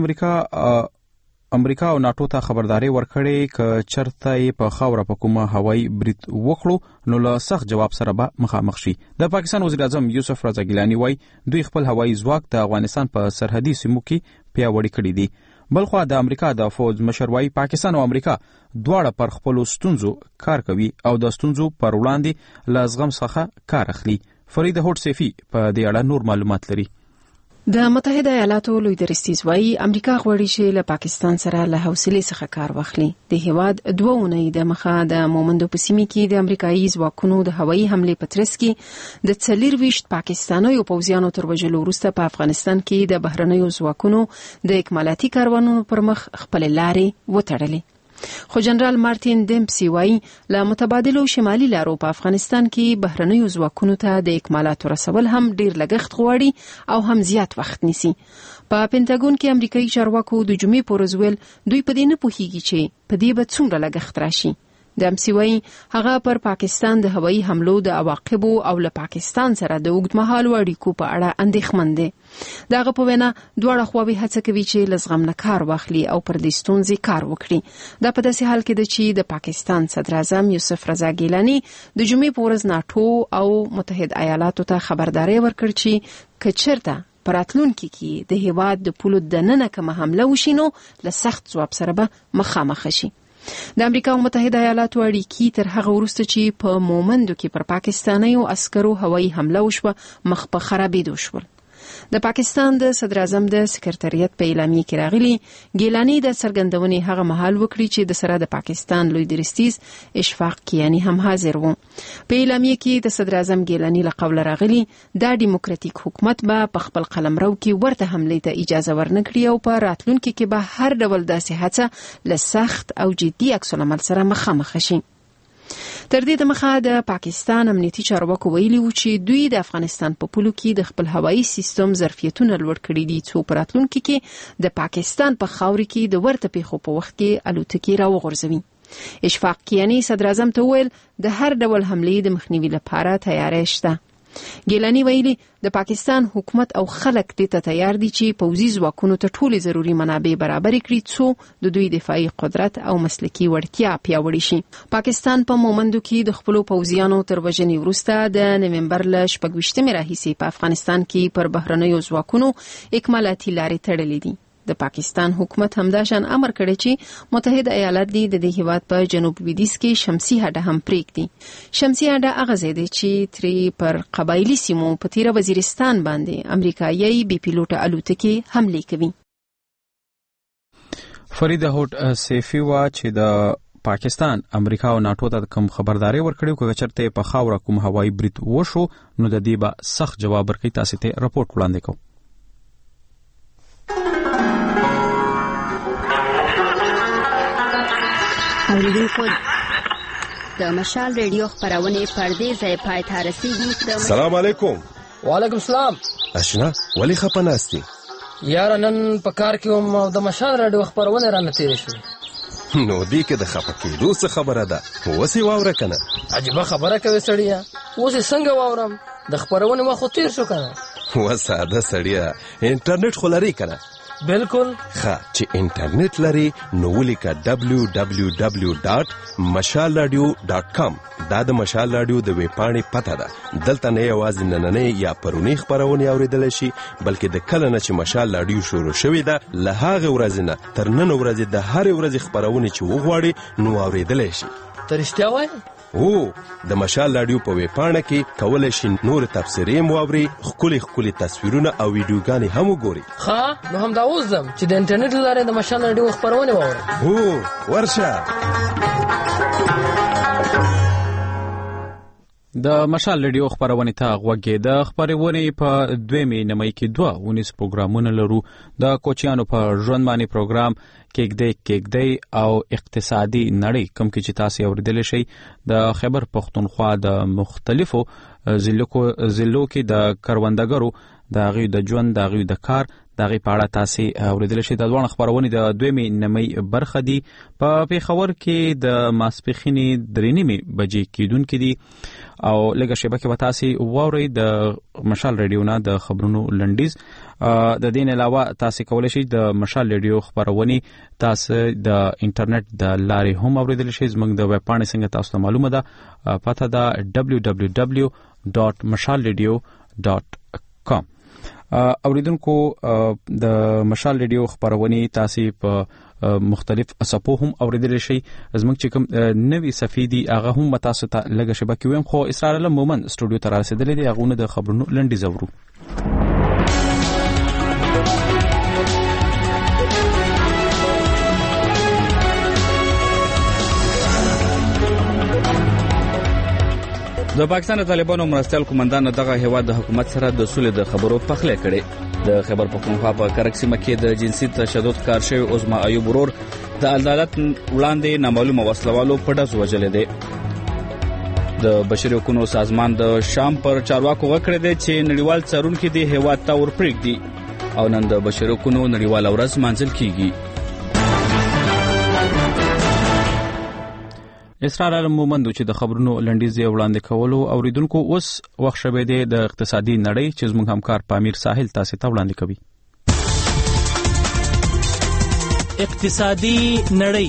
امریکا او ناتو ته خبرداري ورکړې ک چرته په خاوره په کومه هوایي برید وکړو نو له سخت جواب سره به مخامخ شي. د پاکستان وزیر اعظم یوسف رضا ګیلانی وایي دوی خپل هوایي ځواک د افغانستان په سرحدي سیمو کې پیاوړی کړی دی. بلخوا د امریکا د فوج مشر وایي پاکستان او امریکا دواړه پر خپلو ستونزو کار کوي او د ستونزو پر وړاندې له زغم څخه کار اخلي. فرید هوټ سیفي په دې اړه نور معلومات لري. د متحده ایالاتو لوی درستیز وایي امریکا غواړي چې له پاکستان سره له حوصلې څخه کار واخلي. د هیواد 2 اونۍ د مخه د مومندو په سیمه کې د امریکایي ځواکونو د هوایي حمله په ترڅ کې د 24 پاکستانیو پوځیانو تر وژلو وروسته په افغانستان کې د بهرنیو ځواکونو د اکمالاتي کاروانونو پر مخ خپل لارې وتړلې. خو جنرال مارټین دیمپسي وایي له متبادلو شمالي لارو په افغانستان کې بهرنیو ځواکونو ته د اکمالاتو رسول هم ډیر لګښت غواړي او هم زیات وخت نیسي. په پینټاګون کې امریکایي چارواکو د جمعې په ورځ ویل دوی په دې نه پوهیږي چې په دې به څومره لګښت راشي. دیمپسي وایي هغه پر پاکستان د هوایي حملو د عواقبو او له پاکستان سره د اوږدمهالو اړیکو په اړه اندېښمن دي. دغه په وینا دواړه خواوې هڅه کوي چې له زغم نه کار واخلي او پر دې ستونزې کار وکړي. دا په داسې حال کې ده چې د پاکستان صدر اعظم یوسف رضا ګیلانی د جمعې په ورځ ناتو او متحد ایالاتو ته خبرداري ورکړ چې که چېرته په راتلونکي کې د هیواد د پولو دننه کومه حمله وشي نو له سخت ځواب سره به مخامخ شي. د امریکا او متحده ایالاتو اړیکې تر هغه وروسته چې په مومندو کې پر پاکستانیو عسکرو هوایي حمله وشوه مخ په خرابېدو شول. د پاکستان د صدر اعظم د سکرټریت په اعلامیه کې راغلي ګیلانی د څرګندونې هغه مهال وکړي چې د سره د پاکستان لوی درستیز اشفاق کیانی هم حاضر وو. په اعلامیه کې د صدر اعظم ګیلانی له قوله راغلي د ډیموکراټیک حکومت به په خپل قلمرو کې ورته حملې ته اجازه ورنکړي او په راتلونکي کې به هر ډول داسې هڅه له سخت او جدي عکس العمل سره مخامخ شي. تر دې دمخه د پاکستان امنیتي چارواکو ویلي وو چې دوی د افغانستان په پولو کې د خپل هوایي سیستم ظرفیتونه لوړ کړي دي څو په راتلونکي کې د پاکستان په خاورې کې د ورته پیښو په وخت کې الوتکې راوغورځوي. اشفاق کیانی صدر اعظم ته ویل د هر ډول حملې د مخنیوي لپاره تیاری شته. ګیلانی ویلي د پاکستان حکومت او خلک دې ته تیار دي چې پوځي ځواکونو ته ټولې ضروري منابع برابر کړي څو د دوی دفاعي قدرت او مسلکي وړتیا پیاوړې شي. پاکستان په مومندو کې د خپلو پوځیانو تر وژنې وروسته د نومبر له 26 راهیسې په افغانستان کې پر بهرنیو ځواکونو اکمالاتي لارې تړلې دي. د پاکستان حکومت همداشان امر کړی چې متحده ایالات د دې هیواد په جنوب لویدیځ کې شمسي هډه هم پرېږدي. شمسي هډه هغه ځای دی چې ترې پر قبایلي سیمو په تیره وزیرستان باندې امریکایي بي پیلوټه الوتکې حملې کوي. فرید هوټ سیفي وا چې د پاکستان امریکا او ناتو ته کوم خبرداري ورکړي چې چرته په خاوره کوم هوایي برید وشو نو د دې به سخت جواب ورکړي. تاسو ته راپورټ وړاندې کوم. اوریدونکو د مشال ریډیو خبرونه پردې ځای پای ته رسیدي. سلام علیکم. وعلیکم السلام. اشنا ولی خپناستی یار نن په کار کې هم د مشال ریډیو خبرونه را نتیری شو. نو دې کې د خپکېدو څه خبره ده؟ وسی واوره کنه. عجیب خبره کوي سړیا. اوس څنګه واورم؟ د خبرونه مخ تیر شو کنه. وساده سړیا انټرنیټ خلاري کنه. بالکل ښه چې انټرنیټ لري نو ولیکه www.mashalradio.com. دا د مشال رادیو د ویب پاڼې پته ده. دلته نه یوازې نننۍ یا پرونی خبرونه اوریدل شي بلکې د کله نه چې مشال رادیو شروع شوې ده له هغه ورځې نه تر نن ورځې د هر ورځې خبرونه چې وغواړي نو اوریدل شي. ته رښتیا وایې؟ د مشال رادیو په ویب پاڼه کې کولای شي نور تفسیرې مواوري ښکلي تصویرونه او ویډیوګانې هم وګوري. ښه نو هم دا اوس ځم چې د انټرنیټ له لارې د مشال رادیو خبرونه واورم. ورشه. د مشال ریډیو خبرونه ته غوږی د خبرونه په دویمه نمای کې 2 پروګرامونه لرو د کوچیانو په ژوند باندې پروګرام کېږدی او اقتصادي نړۍ کوم کې چې تاسو اوریدل شي د خیبر پختونخوا د مختلفو ضلعو کې د کروندګرو د غوی د ژوند د غوی د کار د غوی په اړه تاسو اوریدل شي د دوه خبرونه د دویمه نمای برخه دي په پیښور کې د ماسپخینی 3:30 بجې کېدونکې دي او لږه شیبه کې تاسو ووري د مشال ریډیو نه د خبرونو لنډیز د دین علاوه تاسو کولای شئ د مشال ریډیو خبرونه تاسو د انټرنیټ د لارې هم اوریدل شئ زموږ د ویب پاڼې څنګه تاسو ته معلومه ده پته ده www.mashalradio.com اوریدونکو د مشال ریډیو خبرونه تاسو په مختلف اصحاب هم اوریدل شي زموږ چې کوم نوې صفحې دي هغه هم تاسو ته لږه شبکه ویم خو اسرار الله مومن سټوډیو ته رسیدلې دي هغه د خبرونو لنډي زورو د پاکستان طالبانو مرستیال قومندان دغه هیواد د حکومت سره د سولې د خبرو پخلی کړي د خیبر پختونخوا په کرک سیمه کې د جنسي تشدد کار شوی عظما ایوب ورور د عدالت وړاندې نامعلومه وسلوالو په ډز وژل دي د بشري حقوقو سازمان د شام پر چارواکو وکړه دي چې نړیوال څارونکو د هیواد ته ورپرېږدي او نن د بشري حقوقو نړیوال ورځ مانځل کیږي اسرار المومندو چې د خبرونو لنډیز وړاندې کولو اوریدونکو اوس وخت شوه د اقتصادي نړۍ چې زموږ همکار پامیر ساحل تاسو ته وړاندې کوي اقتصادي نړۍ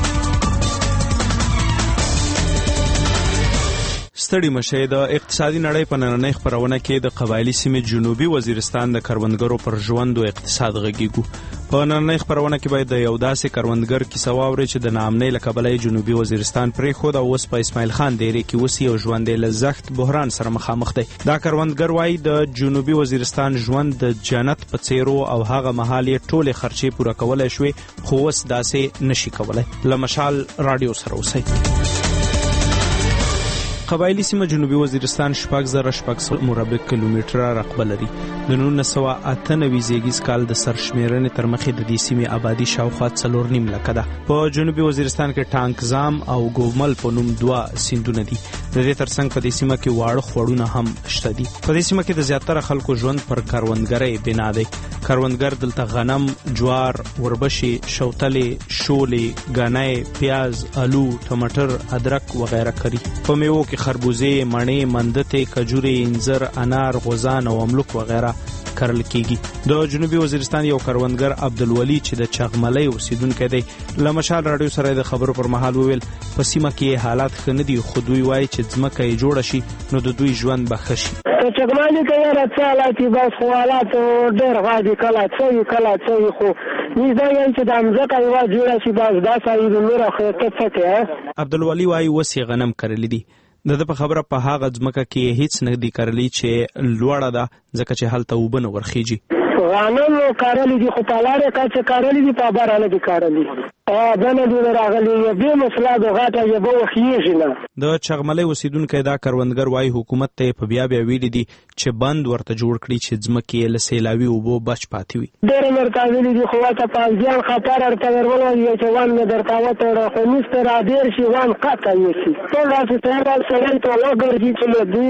ستړي مشه د اقتصادي نړۍ په نننۍ خبرونه کې د قبایلی سیمې جنوبي وزیرستان د کروندګرو پر ژوند او اقتصاد غږیږو په نننۍ خبرونه کې باید د یو داسې کروندګر کیسه واوري چې د ناامنۍ له کبله جنوبي وزیرستان پرې خود او اوس په اسماعیل خان ډیری کې وسی او ژوند له زخت بحران سره مخامخ دی دا کروندګر وایي د جنوبي وزیرستان ژوند د جنت په څیرو او هغه مهال یې ټوله خرچې پوره کولای شوې خو اوس داسې نشي کولای لمشال رادیو سره اوسئ قبایلی سیمه جنوبي وزیرستان 6,600 مربع کیلومتره رقبه لري د 1998 زیږیز کال د سرشمیرنې تر مخې د دې سیمې آبادی شاوخوا 4.5 لک ده په جنوبي وزیرستان کې ټانکزام او ګومل په نوم 2 سیندونه دي د دې ترڅنګ په دې سیمه کې واړه خوړونه هم شته دي په دې سیمه کې د زیاتره خلکو ژوند پر کروندګرۍ بنا دی کروندګر دلته غنم جوار وربشي شوتلې شولې غنۍ پیاز آلو ټماټر ادرک وغیرہ کری په میوو کې خربوزه مڼې مندته کجوري انځر انار غوزان او املوک وغیرہ کرل کیږي د جنوبي وزیرستان یو کروندګر عبدالولی چې د چغملۍ اوسیدونکی دی لمشال رادیو سره د خبرو پر مهال وویل په سیمه کې حالات ښه نه دي خو دوی وایي چې ځمکه یې جوړه شي نو د دوی ژوند به ښه شي چغملۍ کې راځي حالات بس حالات ډېر غادي کله څه خو نږدې یې چې د ځمکه یو جوړه شي بس دا سړي د نور خو ته عبدالولی وایي وسی غنم کرل دي د په خبره په هغه ځمکه کې هیڅ نه دی کرلی چې لوړه ده ځکه چې هلته وبنه ورخیږي غنم کارلی دي خو په لاره کې چې کارلی دي په بارانه دي کارلی دنه دی راغلی یو به مسله د غاټه یو وخیږي نه د چغملۍ اوسیدونکو دا کروندګر وايي حکومت ته په بیا ویلي دي چې بند ورته جوړ کړي چې ځمکې له سیلاوي او بو بچ پاتې وي ډېر مرته ویلي دي خو ته پانځان خطر ارته ورولو یو چې وان نه درته وته خو نشته را ډېر شي وان قطع یې شي ټول راځي ته سره ته وګورئ چې دوی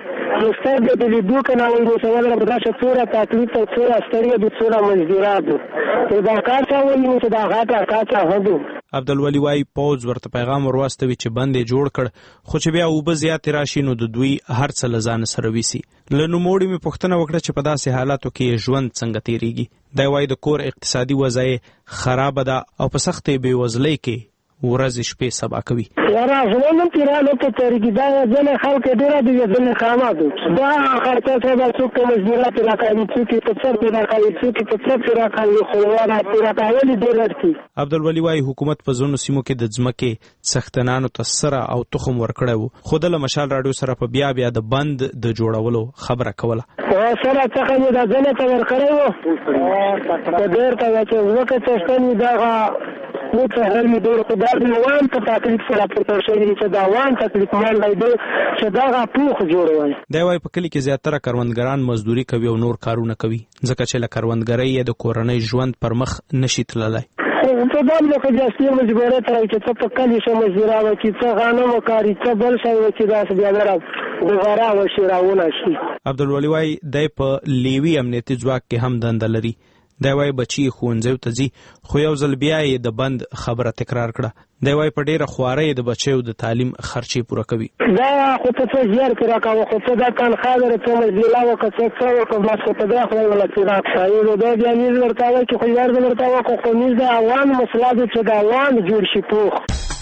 مستند د لیدو کنه وایي چې ولا بداشه څوره تکلیف او څوره ستړي د څوره مزدورات دا کار څه وایي چې دا غاټه کاټه هدو عبدالولی وايي پوز ورته پیغام ورواستوي چې بندې جوړ کړ خو چې بیا وب زیات راشي نو د دوی هر څه لزان سره ویسي لنوموړي می پښتنه وکړه چې په داسې حالاتو کې ژوند څنګه تیریږي دا وايي د کور اقتصادي وضعیت خراب ده او په سختې بیوزلۍ کې ورځ شپې سبا کوي یاره زمونږ پیرانو ته ترګی دا ځنه خلک ډیره دي ځنه خامادو دا خرڅه څه د څوک مزدورات راکړي چې په څه پیدا کوي چې په څه پیدا کوي خو ورا پیدا کوي ډیرتي عبدالولی وايي حکومت په ځونو سیمو کې د ځمکې سختنانو تسره او تخم ورکړو خو د مشال رادیو سره په بیا د بند د جوړولو خبره کوله سره څنګه دا ځنه ته ورکړو په ډیر ته چې وکړه چې دا حقوق هم دور خدای وان ته تکلیف سره پورته شوی چې دا وان تکلیف مال دی چې دا غوښ جوړوي. دا وای په کلی کې زیاتره کروندګران مزدوري کوي او نور کارونه کوي ځکه چې له کروندګرۍ یا د کورنۍ ژوند پر مخ نشي تللی. په دام له کجاستي مجبوره تر چې څه په کلی شو مزدورا و چې څه غنم وکاري څه بل شي و چې دا بیا درا دوباره وشراونه شي. عبدالولي وای د په لیوي امنیتي ځواک کې هم دنده لري. دا وای بچي ښوونځیو ته ځي خو یو ځل بیا یې د بند خبره تکرار کړه. دا وای په ډیره خوارۍ د بچیو د تعلیم خرچې پوره کوي. دا خو ته زیار کړه کا خو ته دا تنخواه درته مزدلا وکړه څه وکړه ما څه ته دا خو ولا چې راځي دا بیا نیز ورته وای چې خو یار ورته وای خو نیز دا عوام مسله ده چې دا عوام جوړ شي پوخ.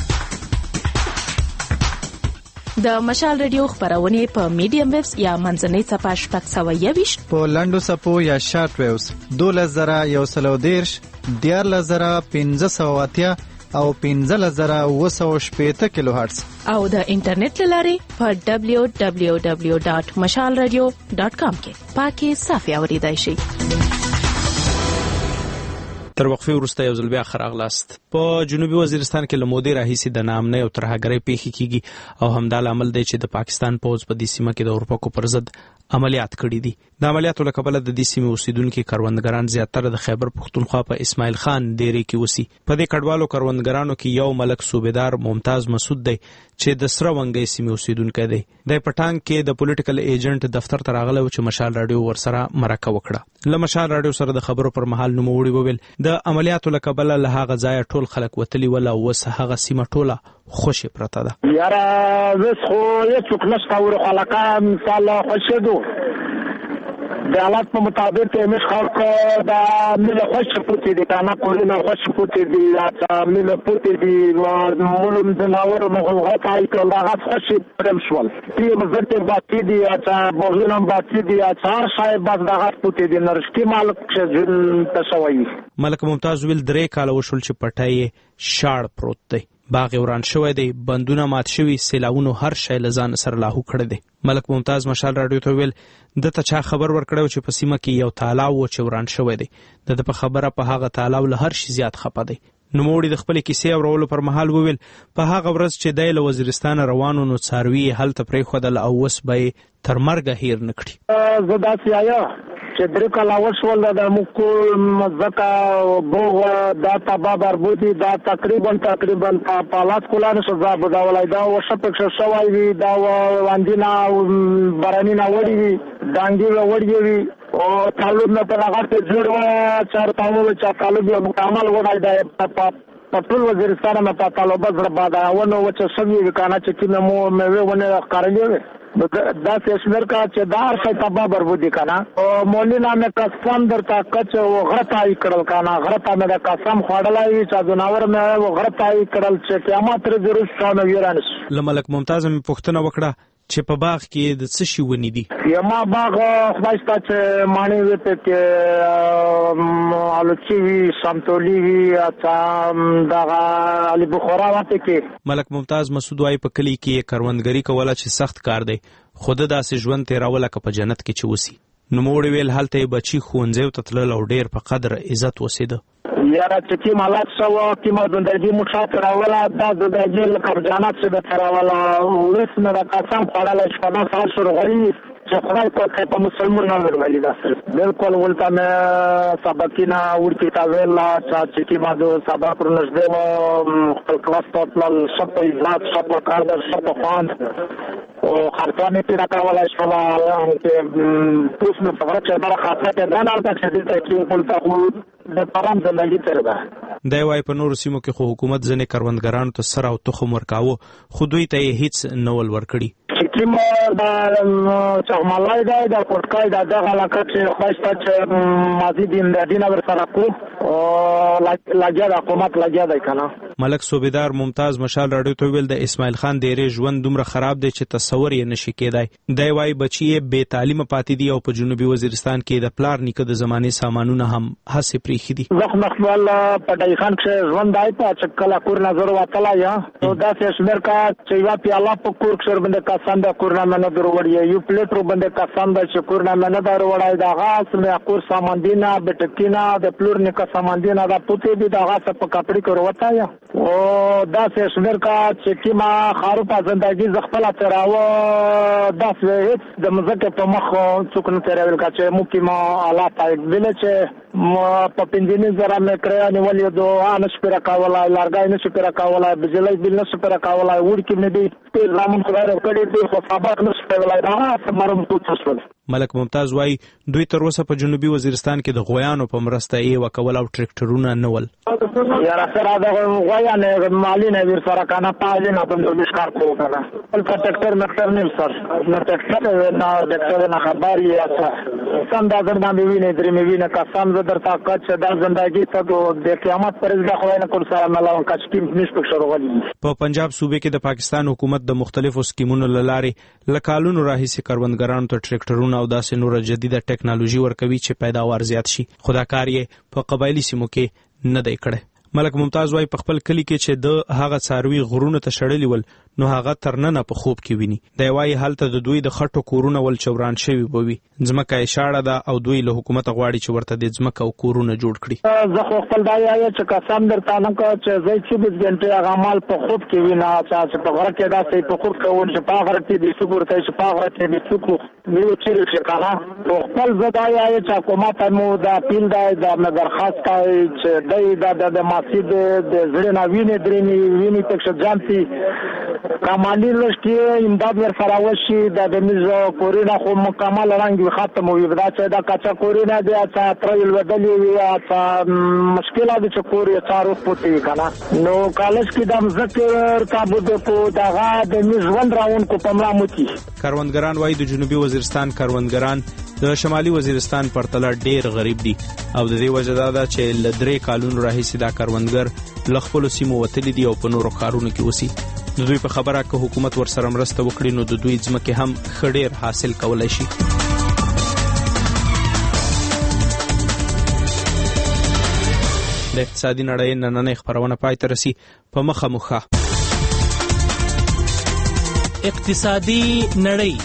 د مشال ریډیو خبرونه په میډیم ویوز یا منځنۍ صفحه شپږ سوه یویش په لنډو صفحو یا شارټ ویوز 12130 14580 او 15780 کیلو هرتز او د انټرنیټ لارې په www.mashalradio.com کې پاکي صافي اوریدای شي. تر وقفې وروسته یو ځل بیا خراغلاست. په جنوبي وزیرستان کې له مودې راهیسې د ناامنۍ او ترهګرۍ پیښې کیږي او همدا لامل دی چې د پاکستان پوځ په دې سیمه کې د اورپکو پر ضد عملیات کړي دي. د عملیاتو له کبله د دې سیمې اوسیدونکي کروندګران زیاتره د خیبر پښتونخوا په اسماعیل خان ډیرې کې اوسي. په دې کډوالو کروندګرانو کې یو ملک صوبیدار ممتاز مسعود دی چې د سره ونګي سیمې اوسیدونکی دی. د پټانګ کې د پولیټیکل ایجنټ دفتر ته راغلی و چې مشال راډیو ورسره مرکه وکړه. له مشال راډیو سره د خبرو پر مهال نوموړي وویل د عملیاتو له کبله له هغه ځایه ټول خلک وتلي ول او اوس هغه سیمه ټوله خوشي پرته ده. یاره اوس خو هېڅوک نشته ور خلکان مثال خوشېدو د حالات په مطابق مش خلق دا مله خوش پوتې دي کنه کورونه خوش پوتې دي یا مله پوتې دي مولم د ناور مغه پای کړه هغه خوش پرم شول په مزته باندې دي یا بوزنم باندې دي یا څار صاحب بس دغه پوتې دي نرشتي مالک چې تسوي. ملک ممتاز ویل 3 کال وشول چې پټای شاړ پروت دی. باغ وران شوی دی، بندونه مات شوي، سیلاونو هر شی له ځان سره لاهو کړی دی. ملک ممتاز مشال راډیو ته ویل دته چا خبر ورکړو چې په سیمه کې یو تالاو و چې وران شوی دی. د په خبره په هغه تالاو له هر شي زیات خپه دی. نوموړي د خپل کیسې اورولو پر مهال وویل په هغه ورځ چې د وزیرستان روانو نو څاروي هلته پرېښودل او اوس به تر مرګه هیر نکړي. زه داسې آیا چې درې کاله وشول د مکول مزکا بوغ دا تبا بربودي دا تقریبا په لاس کولانو سزا بدولای دا وشپک شوای وي دا واندینا برانینا وړي وي دانګي وړي وي او تعلق نه په هغه ته جوړ چار تعامل چا تعلق یو مکمل ونای دا په ټول وزیرستان نه په طالب سره باندې ونه وچه سوي وکانه چې کینمو مې ونه کارلې دا سیشمر کا چې دار څه تبا بربودي کنه او مولینا مې قسم درته کچ او غرتای کړل کنه غرتا مې قسم خوړلای چې جناور مې غرتای کړل چې قیامت تر ضرور ستانه ویرانس. لملک ممتاز مې پوښتنه وکړه چې په باغ کې د څه شي ونی دي. یما باغ خدایستا چې مانی وته کې الوچی سمتولی اچھا دغه علي بخورا وته کې. ملک ممتاز مسعود وايي په کلی کې کروندګری کوله چې سخت کار دی، خود داسې ژوند تیراوله که په جنت کې چې وسی. نوموړي ویل هلته بچي ښوونځیو ته تلل او ډېر په قدر عزت وسیده. یاره چې کی مالک سو کی مدندګي مخاطر راولا د دې لکه جنت څخه تراولا ورس نه قسم خړل شپه سال شروع غړي چې خدای په مسلمان نه ورولې دا بالکل ولته مې سبقینا ورته تا ویلا چې کی ما دو سبق ورنځدم خپل کلاس ته تل سپه ذات سپه کار در سپه خوان او خرطانه پیدا کوله شپه چې پوس نو په غره بار خاطر ته نه نه چې دې ته ولته د پرام زندگی تر ده. دی وای په نورو سیمو کې خو حکومت ځنې کروندګرانو ته سره او تخم ورکاوه خو دوی ته یې هیڅ نول ورکړي. سیمه د چغمالای دی د کوټکای د دغه علاقه چې خوښته چې مازی دین د دینه ور سره کو او لګیا د حکومت لګیا دی کنه ملک صوبیدار ممتاز مشال راډیو ته ویل د اسماعیل خان ډېرې ژوند دومره خراب دی چې تصور یې نشي کېدای. دی وايي بچي یې بې تعلیمه پاتې دي او په جنوبي وزیرستان کې د پلار نیکه د زمانې سامانونه هم هسې پریښي دي. زخم خپل په ډای خان کې ژوند دی چې کله کور نظر وتلا یا نو داسې شمیر کا چې یو پیاله په کور کې باندې کسان د کور نه نه دروړي یو پلیټ باندې کسان د کور نه نه دروړای دا غاس مې کور سامان دینا بټکینا د پلور نه کا سامان دینا دا پوتې دي دا غاس په کپړې کې وروتا یا او داسې شمیر کا چې کیما خارو په ژوندۍ زغپلا تراو داسې هیڅ د مزکه په مخ څوک نه تراول کا چې مو کیما الا پای ویل چې په پنځینې زره مې کړیا نیولې دوه انش پر کاولای لارګای نشي پر کاولای بجلی بل نشي پر کاولای ورکی مې دي په رامن خدای کړې دي خو سبق نشي کولای دا سمرم توڅول. ملک ممتاز وايي دوی تر اوسه په جنوبي وزیرستان کې د غویانو په مرسته یې وکول او ټریکټرونه نه ول. یاره سره د غویانو مالی نه ور سره کنه پاجې نه په دې ښکار کوو کنه بل ټریکټر مکتر نه سر نو ټریکټر نه ډاکټر نه خبري اته سم دا زنده مې ویني درې مې ویني کا سم درته کچ دا زندګي ته د قیامت پر ځای خو نه کول سره ملاون کچ ټیم نشو شروعولي. په پنجاب صوبې کې د پاکستان حکومت د مختلفو سکیمونو لارې لکالونو راهیسې کروندګرانو ته ټریکټرونه او داسې نور جديده ټیکنالوژي ورکوي چې پیداوار زیات شي. خدا کار یې په قبایلی سیمو کې نه دی کړی. ملک ممتاز وايي په خپل کلی کې چې د هغه څاروي غرونه ته شړلې ول نو هغه ترننه په خوب کې ویني. دی وايي هلته د دوی د خټو کورونه ول چوران شوی بوي ځمکه یې شاړه ده او دوی له حکومت غواړي چې ورته د ځمکه او کورونه جوړ کړي. زه خو خپل دا یې چې قسم درته نه کوم چې زه 24 غنټه هغه مال په خوب کې وینا چې په غره کې دا سي په خوب کې ون چې په غره کې د شکر ته چې په غره کې د شکر نیو چې ښکارا خپل زدا یې چې حکومت مو دا پیل دا درخواست کوي چې د مسجد د زړه نوینه درنی ویني تک ځانتي کمالي لشتي امداد ور سره وشي د دمیزو کورینا خو مکمل رنګ ختم وي دا چې دا کچا کورینا دی چې ترل ودلی وي چې مشکله د چکوري چارو پوتې کنه نو کالج کې د ذکر تابو د کو دغه د میزوند راون کو پملاموتی. کاروندګران وايي د جنوبي وزیرستان کاروندګران د شمالي وزیرستان پرتله ډیر غریب دي او د دې وجه دا ده چې لدرې کالونو راهیسې دا کاروندګر لخپل سیمو وتلی دي او په نورو کارونو کې وسی. د دوی په خبره که حکومت ورسره مرسته وکړي نو د دوی ځمکې هم خډیر حاصل کولای شي. د اقتصادي نړۍ نننۍ خبرونه پای ته رسي. په مخه مخه اقتصادي نړۍ.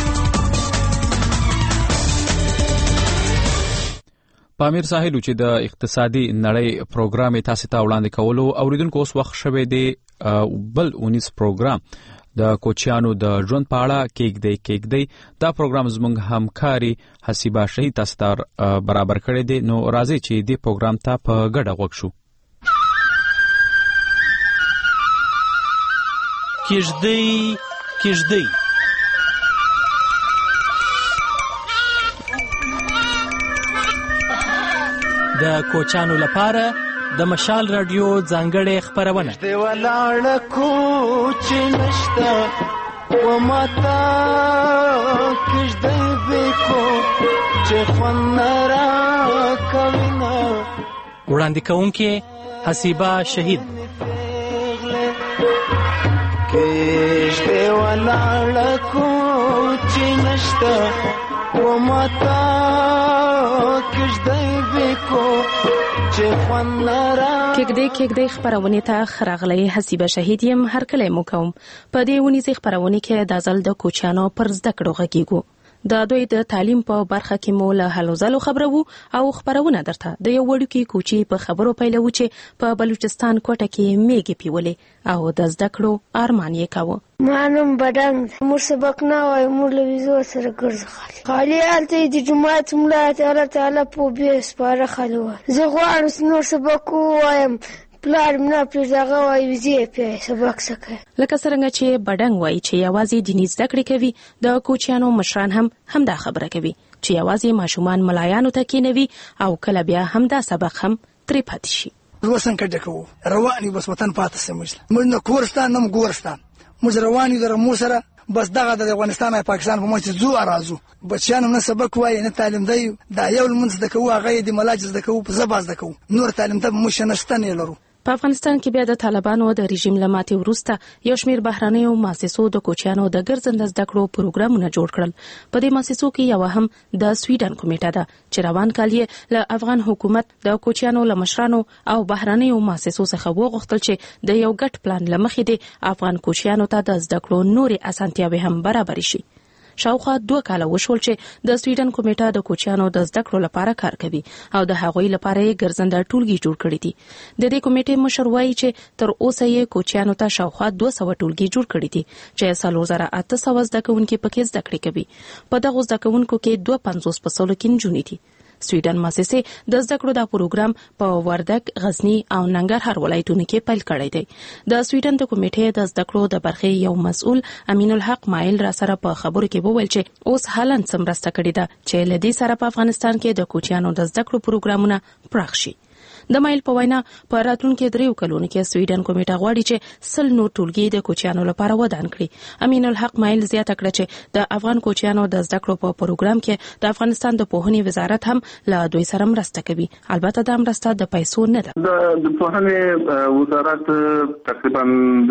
پامیر ساحل چې د اقتصادي نړۍ پروګرام تاسو ته وړاندې کولو اوریدونکو اوس وخت شوه دی بل 19 پروګرام د کوچیانو د ژوند په اړه کېږدی دا پروګرام زموږ همکاري حسیبه شهید تاسو ته برابر کړی دی. نو راځي چې دې پروګرام ته په ګډه غوږ شو. کېږدی د کوچانو لپاره د مشال رادیو ځانګړې خبرونه. د ولاړ کوچ نشته و ماتا کېږدی بکو چې خوند را کوینه. وړاندې کوونکې حسیبه شهید. کېږدی ولاړ کوچ نشته و ماتا کېږدی بکو کېږدی خبرونه ته خراغلی حسیبه شهید يم. هر کله مو کوم په دې ونیزه خبرونه کې د ځل د کوچانو پر زده کړو غږیږو. د دوی د تعلیم په برخه کې مو له حلوزلو خبرو او خبرونه درته د یو وړوکی کوچی په خبرو پیلو چې په بلوچستان کوټه کې میګي پیولې او د زده کړو ارمان یې کاوه. مانم بدنګ مور سبق نه وای مور لويزو سره ګرځ خالي الته د جمعه مولا تعالی په بیا سپاره خالو زه غواړم نور سبق وایم پلار منا پرځغه وای وزي په سبق سکه لکه څنګه چې بدنګ وای چې یوازې دیني زده کړې کوي د کوچیانو مشران هم دا خبره کوي چې یوازې ماشومان ملایانو ته کېنوي او کله بیا هم دا سبق هم ترې پاتې شي. وسن کډه کو رواني بس وطن پاتې سمجل موږ نه کورستان نم ګورستان موږ رواني در مو سره بس دغه د افغانستان او پاکستان په مچ زو ارازو بچیان نه سبق وای نه تعلیم دی دا یو منځ د کوه غي د ملاجز د کوه په زباز د کوه نور تعلیم ته مش نشته نه لرو. په افغانستان کې بیا د طالبانو د رژیم لماتې وروسته یو شمېر بهرنیو مؤسسو د کوچیانو د ګرځنده زده کړو پروګرامونه جوړ کړل. په دې مؤسسو کې یو هم د سویډن کمیټه ده چې روان کال یې له افغان حکومت د کوچیانو له مشرانو او بهرنیو مؤسسو څخه وغوښتل چې د یو ګډ پلان له مخې د افغان کوچیانو ته د زده کړو نورې اسانتیاوې هم برابر شي. شاوخوا 2 کاله وشول چې د سویډن کمیټه د کوچیانو د زده کړو لپاره کار کوي او د هغوی لپاره یې ګرځنده ټولګي جوړ کړي دي. د دې کمیټې مشر وایي چې تر اوسه یې کوچیانو ته شاوخوا 200 ټولګي جوړ کړي دي چې 4800 زده کوونکي پکې زده کړې کوي. په دغه زده کوونکو کې 52% کې نجونې دي. سویډن مؤسسې د زده کړو د پروګرام په وردګ، غزنی او ننګرهار ولایتونو کې پیل کړی دی. د سویډن د کمیټې د زده کړو د برخې یو مسؤل امین الحق مایل را سره په خبرو کې وویل چې اوس حالاً سمرسته کړې ده چې لدی سره په افغانستان کې د کوچیانو د زده کړو پروګرامونه پراخ شي. د مایل په وینا په راتلونکو 3 کلونو کې سویډن کمیټه غواړي چې 100 نور ټولګي د کوچیانو لپاره ودان کړي. امین الحق مایل زیاته کړه چې د افغان کوچیانو د زده کړو په پروګرام کې د افغانستان د پوهنې وزارت هم له دوی سره مرسته کوي. البته دا مرسته د پیسو نه ده. د پوهنې وزارت تقریبا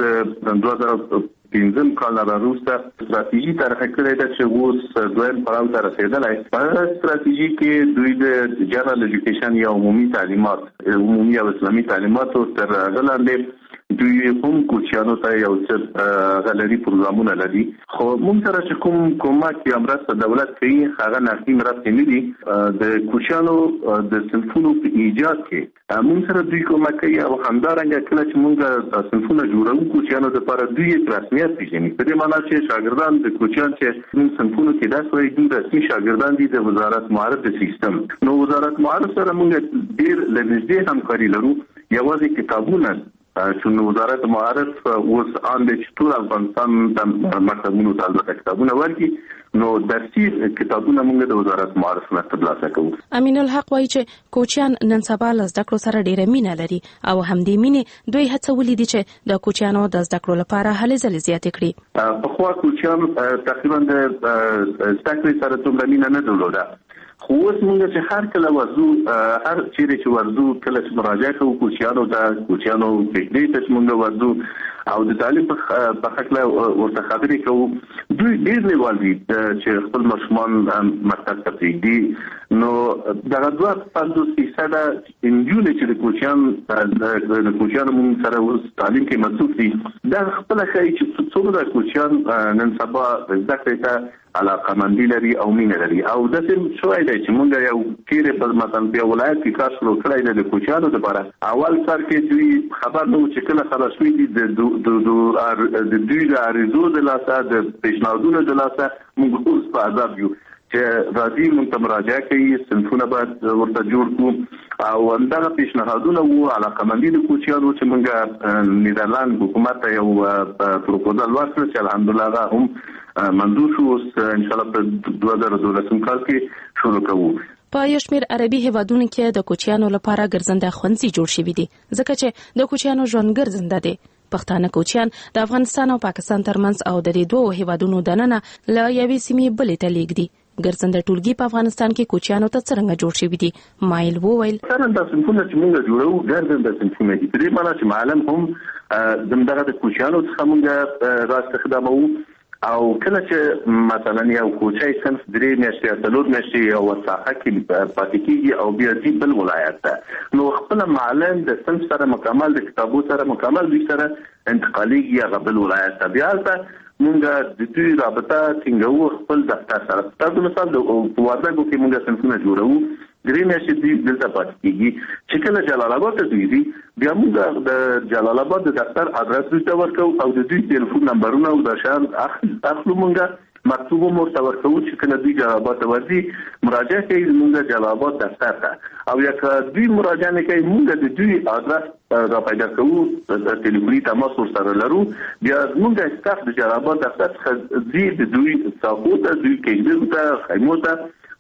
د 2015 کال وروسته ستراتیژي طرح کړې ده چې اوس دویم پړاو ته رسیدلی. په ستراتیژي کې دوی د جنرال ایجوکیشن یا عمومي تعلیمات، عمومي او اسلامي تعلیمات تر غلاندې دوی هم کوچیانو ته یو څه غلري پروګرامونه لري. خو موږ سره چې کوم کومک یا مرسته دولت کوي هغه نقدي مرسته نه دي. د کوچیانو د صنفونو په ایجاد کې موږ سره دوی کومک کوي او همدارنګه کله چې موږ صنفونه جوړوو کوچیانو لپاره دوی رسمیت پیژني. په دې معنی چې شاګردان د کوچیان چې موږ صنفونو کې درس وایي دوی رسمي شاګردان دي د وزارت معارف د سیستم. نو وزارت معارف سره موږ ډیر لږ همکاري لرو. یوازې کتابونه چې وزارت معارف اوس ان د ټول افغانستان د مکتبونو ته کتابونه ورکړي نو درسي کتابونه موږ د وزارت معارف نه ترلاسه کوو. امین الحق وایي چې کوچیان نن سبا له زده کړو سره ډیره مینه لري او همدې مینې دوی هڅولې دي چې د کوچیانو د زده کړو لپاره هلې ځلې زیاتې کړي. په خو کوچیان تقریبا د زده کړې سره څومره مینه نه درلوده. خو اوس موږ چې هر کله ورځو هر چیرې چې ورځو کله چې مراجعه کوو کوچیانو فکري چې موږ ورځو او د تعلیم په حقله ورته خبرې کوو دوی ډېر لیوال دي چې خپل ماشومان مکتب ته پرېږدي. نو دغه 2.5% انجونې چې د کوچیانو موږ سره اوس تعلیم کې مصروف دي دا خپله ښایي چې څومره کوچیان نن سبا زده کړې ته علاقمندي لري او مینه لري. او داسې شوی دی چې موږ یو کېرې په مثلا په ولایت کې کار شروع کړی دی د کوچیانو لپاره. اول سر کې دوی خبر نه و چې کله خلاص شوي دي د دوی د عریضو د لاسه د پیشنهادونو د لاسه موږ اوس په عذاب یو چې راځي موږ ته مراجعه کوي صنفونه باید ورته جوړ کړو او همدغه پیشنهادونه وو علاقمندي د کوچیانو چې موږ نیدرلند حکومت ته یو پروپوزل ورکړ چې الحمدلله هغه هم منظور شو. اوس ان شاء الله په 2012 کال کې شروع کوو. په یو شمېر عربي هیوادونو کې د کوچیانو لپاره ګرځنده ښوونځي جوړ شوي دي ځکه چې د کوچیانو ژوند ګرځنده دی. پښتانه کوچیان د افغانستان او پاکستان ترمنځ او د دې دوه هیوادونو دننه له یوې سیمې بلې ته لیږدي. ګرځنده ټولګي په افغانستان کې کوچیانو ته څنګه جوړ شوي دي؟ مایل وویل څنګه د صنفونو چې موږ جوړو ګرځنده صنفونه دي. په دې معنی چې معلم هم دغه د کوچیانو څخه موږ راستخدامو او کله چې مثلا یو کوچی صنف 3 میاشتې 4 میاشتې او وساحه کې پاتې کیږي او بیا دې بل ولایت ته نو خپل معلم د صنف سره مکمل د کتابو سره مکمل د سره انتقالي یا بل ولایت ته بیا ته مونږ د دوی رابطه څنګه خپل دفتر سره تاسو مثال د وردګو کې مونږ څنګه جوړو درې میاشتې دې دلته پاتې کیږي چې کله جلال آباد ته ځي بیا موږ د جلال آباد د دفتر ادرس ته ورکو او د دوی ټلیفون نمبرونه او د شان اخلو مونږ مکتوب مرته ورکو چې کله دوی جلال آباد ته ورځي مراجعه کوي مونږ جلال آباد دفتر ته او یا که دوی مراجعه نه کوي مونږ د دوی ادرس را پیدا کوو د ټلیفوني تماس سره لرو بیا مونږ استاف د جلال آباد دفتر څخه د دوی صاحب ته دوی کې د خیمو ته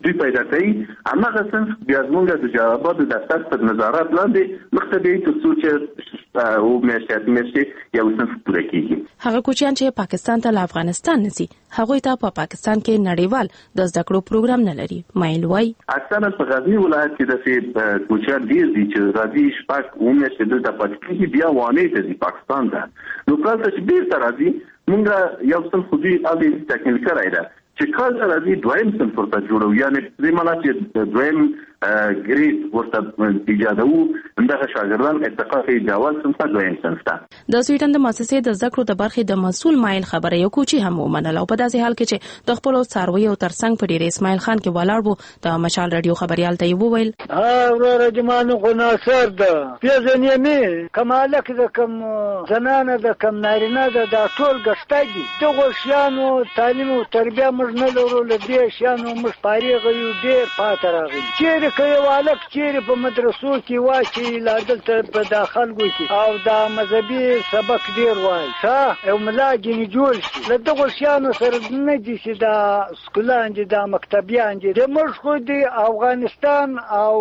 دوی پیدا کوي هغه صنف بیا زموږ د جواباتو د دفتر په نظارت لاندې مختبي ترڅو چې او مېشته یو صنف پوره کیږي. هغه کوچیان چې پاکستان ته له افغانستان نسی هغه ته په پاکستان کې نړیوال د زده کړو پروګرام نه لري. مایل وای اکثره په غزنی ولایت کې د کوچیان ډیر دي چې راځي شپږ مېشته د پاتې بیا وانه ته پاکستان ته نو کله چې بیرته راځي موږ یو څل خو دې اړین تکنیک راځي چې کله راځي دویم صنف ورته جوړو یعنی زموږ چې دویم ګریډ ورته ایجادو همدغه شاګردان اتفاقي جواز صنف دویم صنف ته د سویډن د مؤسسې د زده کړو د برخې د مسؤل مایل خبره یو کوچی هم ومنل او په داسې حال کې چې د خپل څاروي او ترڅنګ په ډیر اسماعیل خان کې ولاړ وو د مشال رادیو خبريال ته وویل ورور جمانو خو ناصر ده پیژنې مې کماله کې د کم زنانه د کم نارینه د ټول غشتای دي دغه شیانو تعلیم او تربیه موږ نه لرو لدې شیانو موږ پاره غيو ډیر پاتې راغلي چې کوي والک چې په مدرسو کې واچي لادل ته په داخل کوي او دا مذهبي سبق ډیر وای ښه او ملاجن جوړ له دغه شیانو سره نه دي چې دا سکولان دي دا مکتبيان دي د موږ خو دي افغانستان او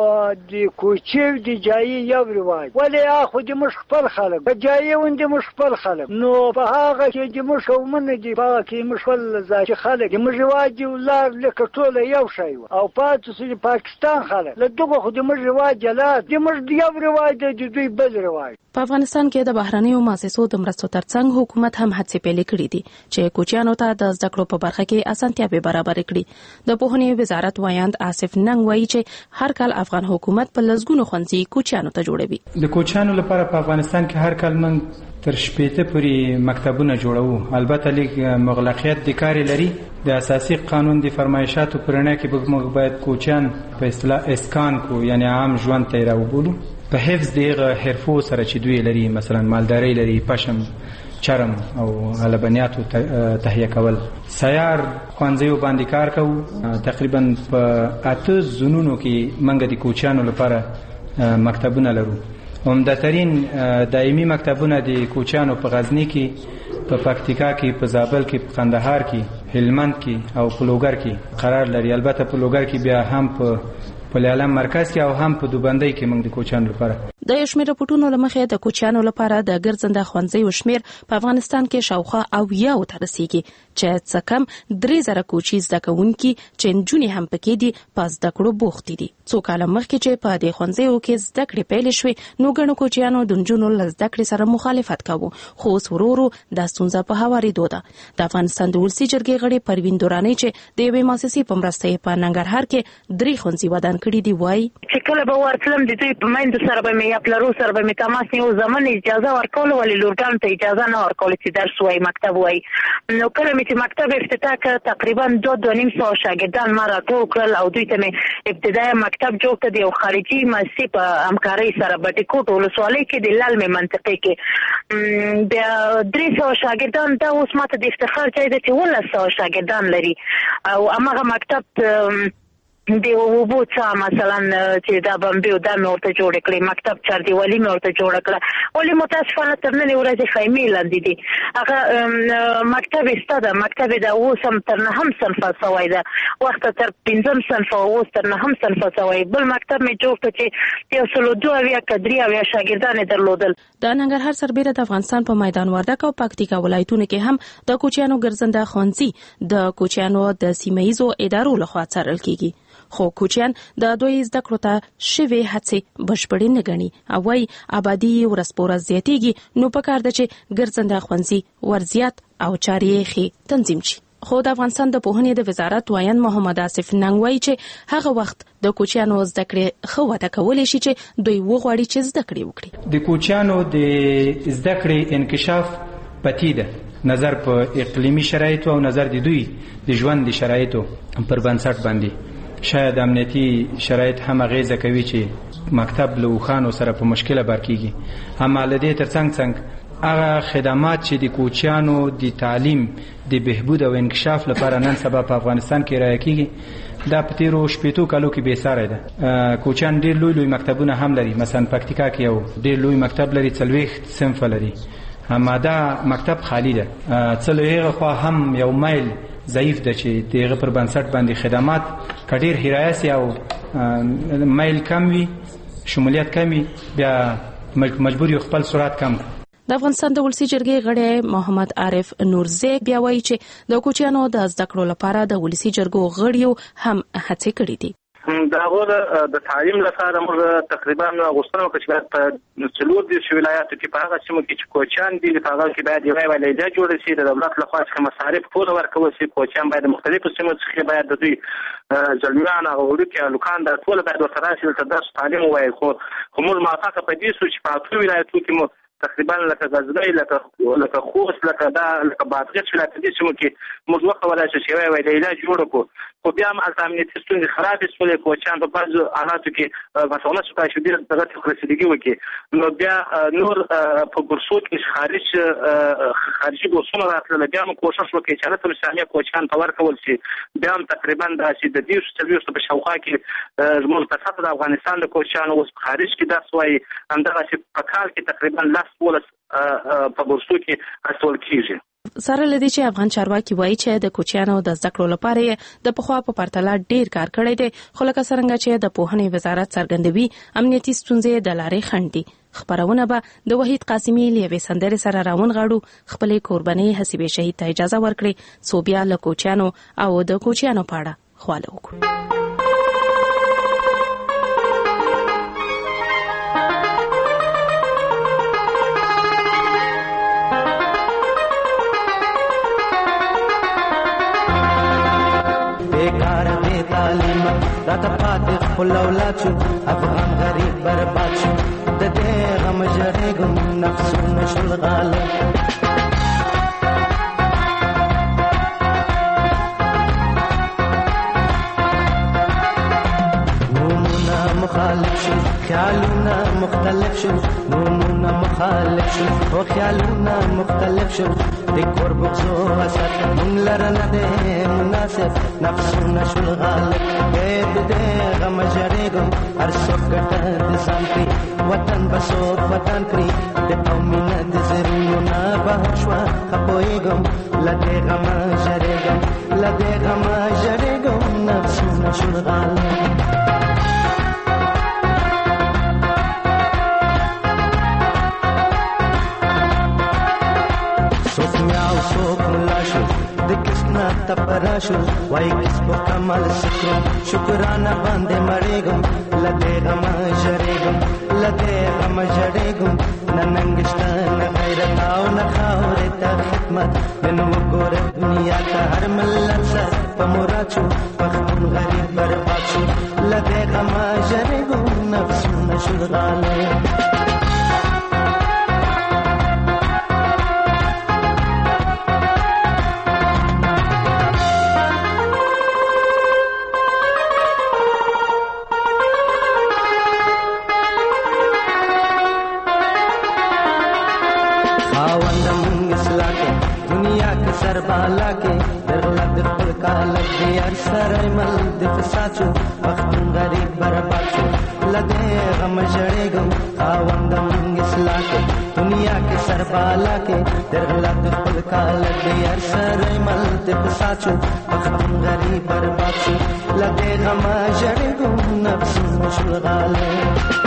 د کوچي دي جایي یو روایت ولې اخو دي موږ خپل خلک په جایي وندي موږ خپل خلک نو په هغه کې دي موږ ومنه دي په کې موږ خپل ځای خلک دي موږ واجب ولر لکه ټول یو شی او پاتې چې پاکستان خلک له دغه خو د موږ رواج جلات د موږ یو رواج د دوی بل رواج. په افغانستان کې د بهرنیو مؤسسو د مرستو ترڅنګ حکومت هم هڅې پیل کړې دي چې کوچیانو ته د زده کړو په برخه کې اسانتیاوې برابر کړي. د پوهنې وزارت وایاند آصف ننګ وایي چې هر کال افغان حکومت په لږګونو ښوونځي کوچیانو ته جوړوي. د کوچیانو لپاره په افغانستان کې هر کال موږ تر شپېته پورې مکتبونه جوړوو. البته لیک مغلقیت د کار لري د اساسي قانون د فرمایشاتو پرنه کې موږ باید کوچیان په اصطلاح اسکان کو یعنی عام ژوند ته راوبولو په حفظ دغه حرفو سره چې دوی لري مثلا مالداري لري پشم چرم او لبنیاتو تهیه کول. سیار خوانځیو باندې کار کوو تقریبا په 8 زونونو کې منګه د کوچیانو لپاره مکتبونه لرو. عمدترین دایمي مکتبونه د کوچیانو په غزنی کې په پکتیکا کې په زابل کې په قندهار کې هلمند کې او په لوګر کې قرار لري. البته په لوګر کې بیا هم په لیالم مرکز کې او هم په دوبندۍ کې موږ د کوچیانو لپاره د شمیر رپورټونو لمخې د کوچیانو لپاره د ګرځنده ښوونځیو شمیر په افغانستان کې شاوخوا او یو ته رسیدي چې څه کم 3000 کوچي زده کوونکي چې نجونې هم پکې دي په زده کړو بوختې دي. څو کال مخکې چې په دې ښوونځیو کې زده کړې پیل شوې نو ګڼو کوچیانو د نجونو له زده کړې سره مخالفت کاوه خو اوس ورورو د ستونزه په هوارېدو ده. د افغانستان د ولسي جرګې غړي پروین دوراني چې د یوې مؤسسې په مرسته په ننګرهار کې 3 ښوونځي ودان کړي دي وایي چې کله به ورتلم د دوی په مایند سره به مې یا پلرو سره به مې تماس نیو زمون اجازه ورکول ولې لورګان ته اجازه نه ورکول چې درس وای مکتب وای. نو کله مې چې مکتب افتتاح کړ تقریبا 2.5 سو شاګردان ما راټول کړل او دوی ته مې ابتدایي مکتب جوړ کړ د خارجي مؤسسې په همکارۍ سره بټیکوټ ولسوالۍ کې د لال مې منطقې کې د 300 شاګردان دا اوس ماته د افتخار ځای دی چې 100 شاګردان لري او هغه مکتب دی وبو څه مثلا چې دا بمبي او د مورته جوړ کړی مکتب چار دی ولی مورته جوړ کړه ولی متاسفانه تر نن ورځې خیمه لاندې دي هغه مکتب استاده مکتب دا اوسم تر نه هم صنف سوای دا وخت تر 5 صنف او تر نه هم صنف سوای بل مکتب می جوړ کړ چې یو سلو 2 کډري او شاګردان درلودل. د ننګرهار سربېره د افغانستان په میدان وردګ او پکتیکا ولایتونو کې هم د کوچیانو ګرځنده ښوونځي د کوچیانو د سیمایزو ادارو لخوا څارل کیږي خو کوچیان د دوی زده کړو ته شوي هڅې بشپړې نه ګڼي او وايي آبادي ورځپورې زیاتېږي نو پکار ده چې ګرځنده ښوونځي ورزيات او چارې ښې تنظیم شي. خو د افغانستان د پوهنې د وزارت وایاند محمد آصف ننګ وایي چې هغه وخت د کوچیانو زده کړې خو وته کولای شي چې دوی وغواړي چې زده کړې وکړي. د کوچیانو د زده کړې انکشاف پتی ده نظر په اقلیمی شرایطو او نظر د دوی د ژوند د شرایطو پر بنسټ باندې شاید امنیتی شرایط هم غیزه کوي چې مکتب له خانو سره په مشکله بار کیږي. هم لدې ترڅنګ هغه خدمات چې د کوچیانو د تعلیم د بهبود او انکشاف لپاره نن سبا په افغانستان کې رایه کیږي دا په تیرو 18 کالو کې به ساره ده. کوچیان ډیر لوی مکتبونه هم لري مثلا پکتیکا کې یو ډیر لوی مکتب لري 40 صنف لري اما دا مکتب خالی ده. څلوېغه خو هم یو مایل ضعیف ده چې دغه پر بنسټ باندې خدمات کډیر هرایسي او مایل کم وي، شمولیت کم وي، بیا مجبور یو خپل سرعت کم. د افغانستان د ولسی جرګې غړی محمد عارف نورزی بیا وایي چې د کوچیانو د زده کړو لپاره د ولسی جرګو غړیو هم هڅې کړې دي. داغه د تعلیم لپاره موږ تقریبا غوښتنه وکړه چې په څلور دي ولایتو کې په هغه سیمو کې چې کوچیان دي په هغه کې باید یو ولیدې جوړ شي، د دولت لخوا څخه مصارف ټول ورکول شي. کوچیان باید مختلفو سیمو څخه باید د دوی ځلمیان او وړوکي لوکان د ټول باید ورته راشي ته درس تعلیم وایي. خو موږ موافقه په دې سو چې په ټول ولایتو کې مو تقریبا لکه غزنی لکه خوست لکه بادغیس ولایت دي سیمو کې موږ وکولای شو چې ولیدې جوړ کړو. خو بیا هم امنیتي ستونزې خرابې شولې، کوچیان په بعضو حالاتو کې مسؤلانه شوی شو ډېر دغه خرڅېدګي وکړي. نو بیا نور په بورسو کې خارجي بورسونه راتلل، بیا هم کوشش وکړي چې هلته اسلامي کوچیان ته ورکول شي. بیا هم تقریبا داسې د 240 په شاوخوا کې زموږ په سطح د افغانستان د کوچیانو اوس په خارج کې درس وایي، همدغسې په کال کې تقریبا 10 په بورسو کې استول کېږي. سره لدی چې افغان چارواکي وایي چې د کوچیانو د زده کړو لپاره د پخوا په پرتله ډیر کار کړی دی، خو لکه څنګه چې د پوهنې وزارت څرګندوي امنیتي ستونزې د لارې خنډ دي. خبرونه به د وحید قاسمي لیوي سندرې سره راونغاړو. خپلې قرباني حسیبه شهید ته اجازه ورکړي سو بیا له کوچیانو او د کوچیانو په اړه خواله وکړو. बेकार बे तालीम राता पाते خپل اولاد شو، افغان غریب برباد شو، د دې غم جړېږم نفسونه شول غالب. نومونه مخالف شو، خیالونه مختلف شو، نومونه مخالف شو او خیالونه مختلف شو. د کور بغزو حسد مونږ لره نه دی مناسب، نفسونه شول غالب. د دې غم جړېږم هر څوک ګټه د ځان کړي، وطن به څوک وطن کړي. د قومینه د زرینو نه بهر شوه خپویږم، له دې غمه جړېږم، له دې غمه جړېږم، نفسونه شول غالب. څوک ملا شو د کسنا تپرا شو، وای کس په کمال سکرو شکرانه باندې مړېږم، لدې غم جړېږم، لدې غم جړېږم. ننګشته نه غیرت او نه خاورې ته خدمت، نن وګوره دنیا ته هر ملت سر په مراد شو، پښتون غریب برباد شو، لدې غم جړېږم، نفسونه شول غالب. بالا کې درغلط خپل کالک دی هر سره مل د فساچو، پښتون غریب برباد شو، لدې غم جړېږم. خاوندم اصلاح کې دنیا کې سر بالا کې درغلط خپل کالک دی هر سره مل د فساچو، پښتون غریب برباد شو، لدې غم جړېږم، نفسونه شول غالب.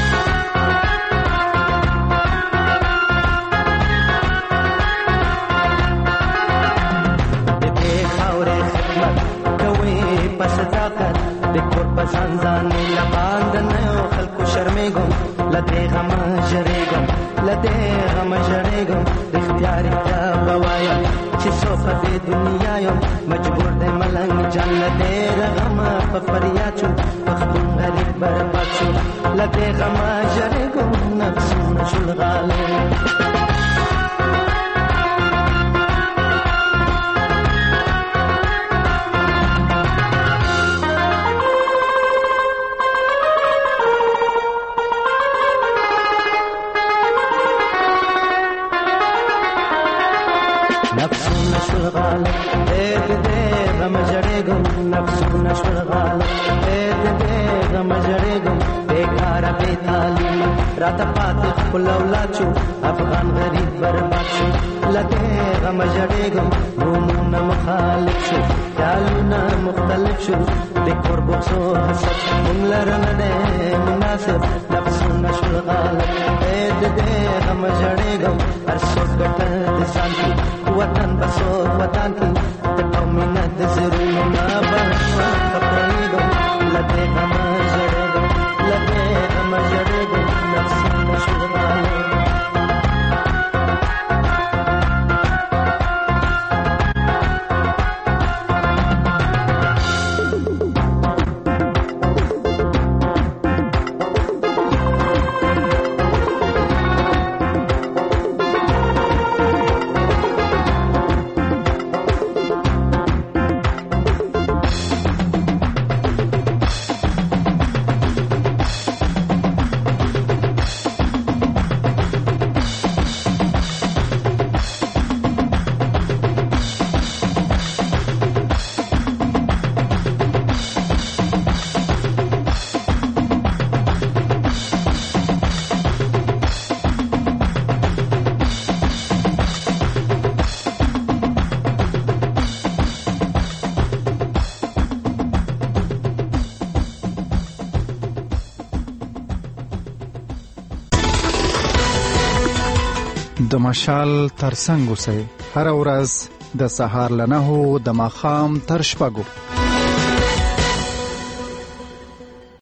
صداقت د کور په ځان ځانې لباند نه خلکو شرمېږم، لدې غم جړېږم، لدې غم جړېږم. د اختیار کیا بوایم چې څو په دې دنیا یم، مجبور دی ملنګ جان لدې غم په فریاد شو، پښتون غریب برباد شو، لدې غم جړېږم، نفسونه شول غالب. نفسونه شول غالب، دې غم جړېږم، نفسونه شول غالب، دې غم جړېږم بیکاره بې تعلیمه راته پاتې خپل اولاد شو افغان غریب برباد شو له دې غم جړېږم نومونه مخالف شو خیالونه مختلف شو د کور بوکسو حسد مونږ لره نه دی مناسب نفسونه شول غالب د دې غم جړېږم هر څوک ګټه د ځان کي وطن به څوک وطن کي د قومینه د زړونو نه به خفهېږم له دې غم جړېږم له دې غم جړېږم نفسونه شول غالب د مشال ترڅنګ اوسئ هر ورځ د سهار له 9 د ماښام تر 6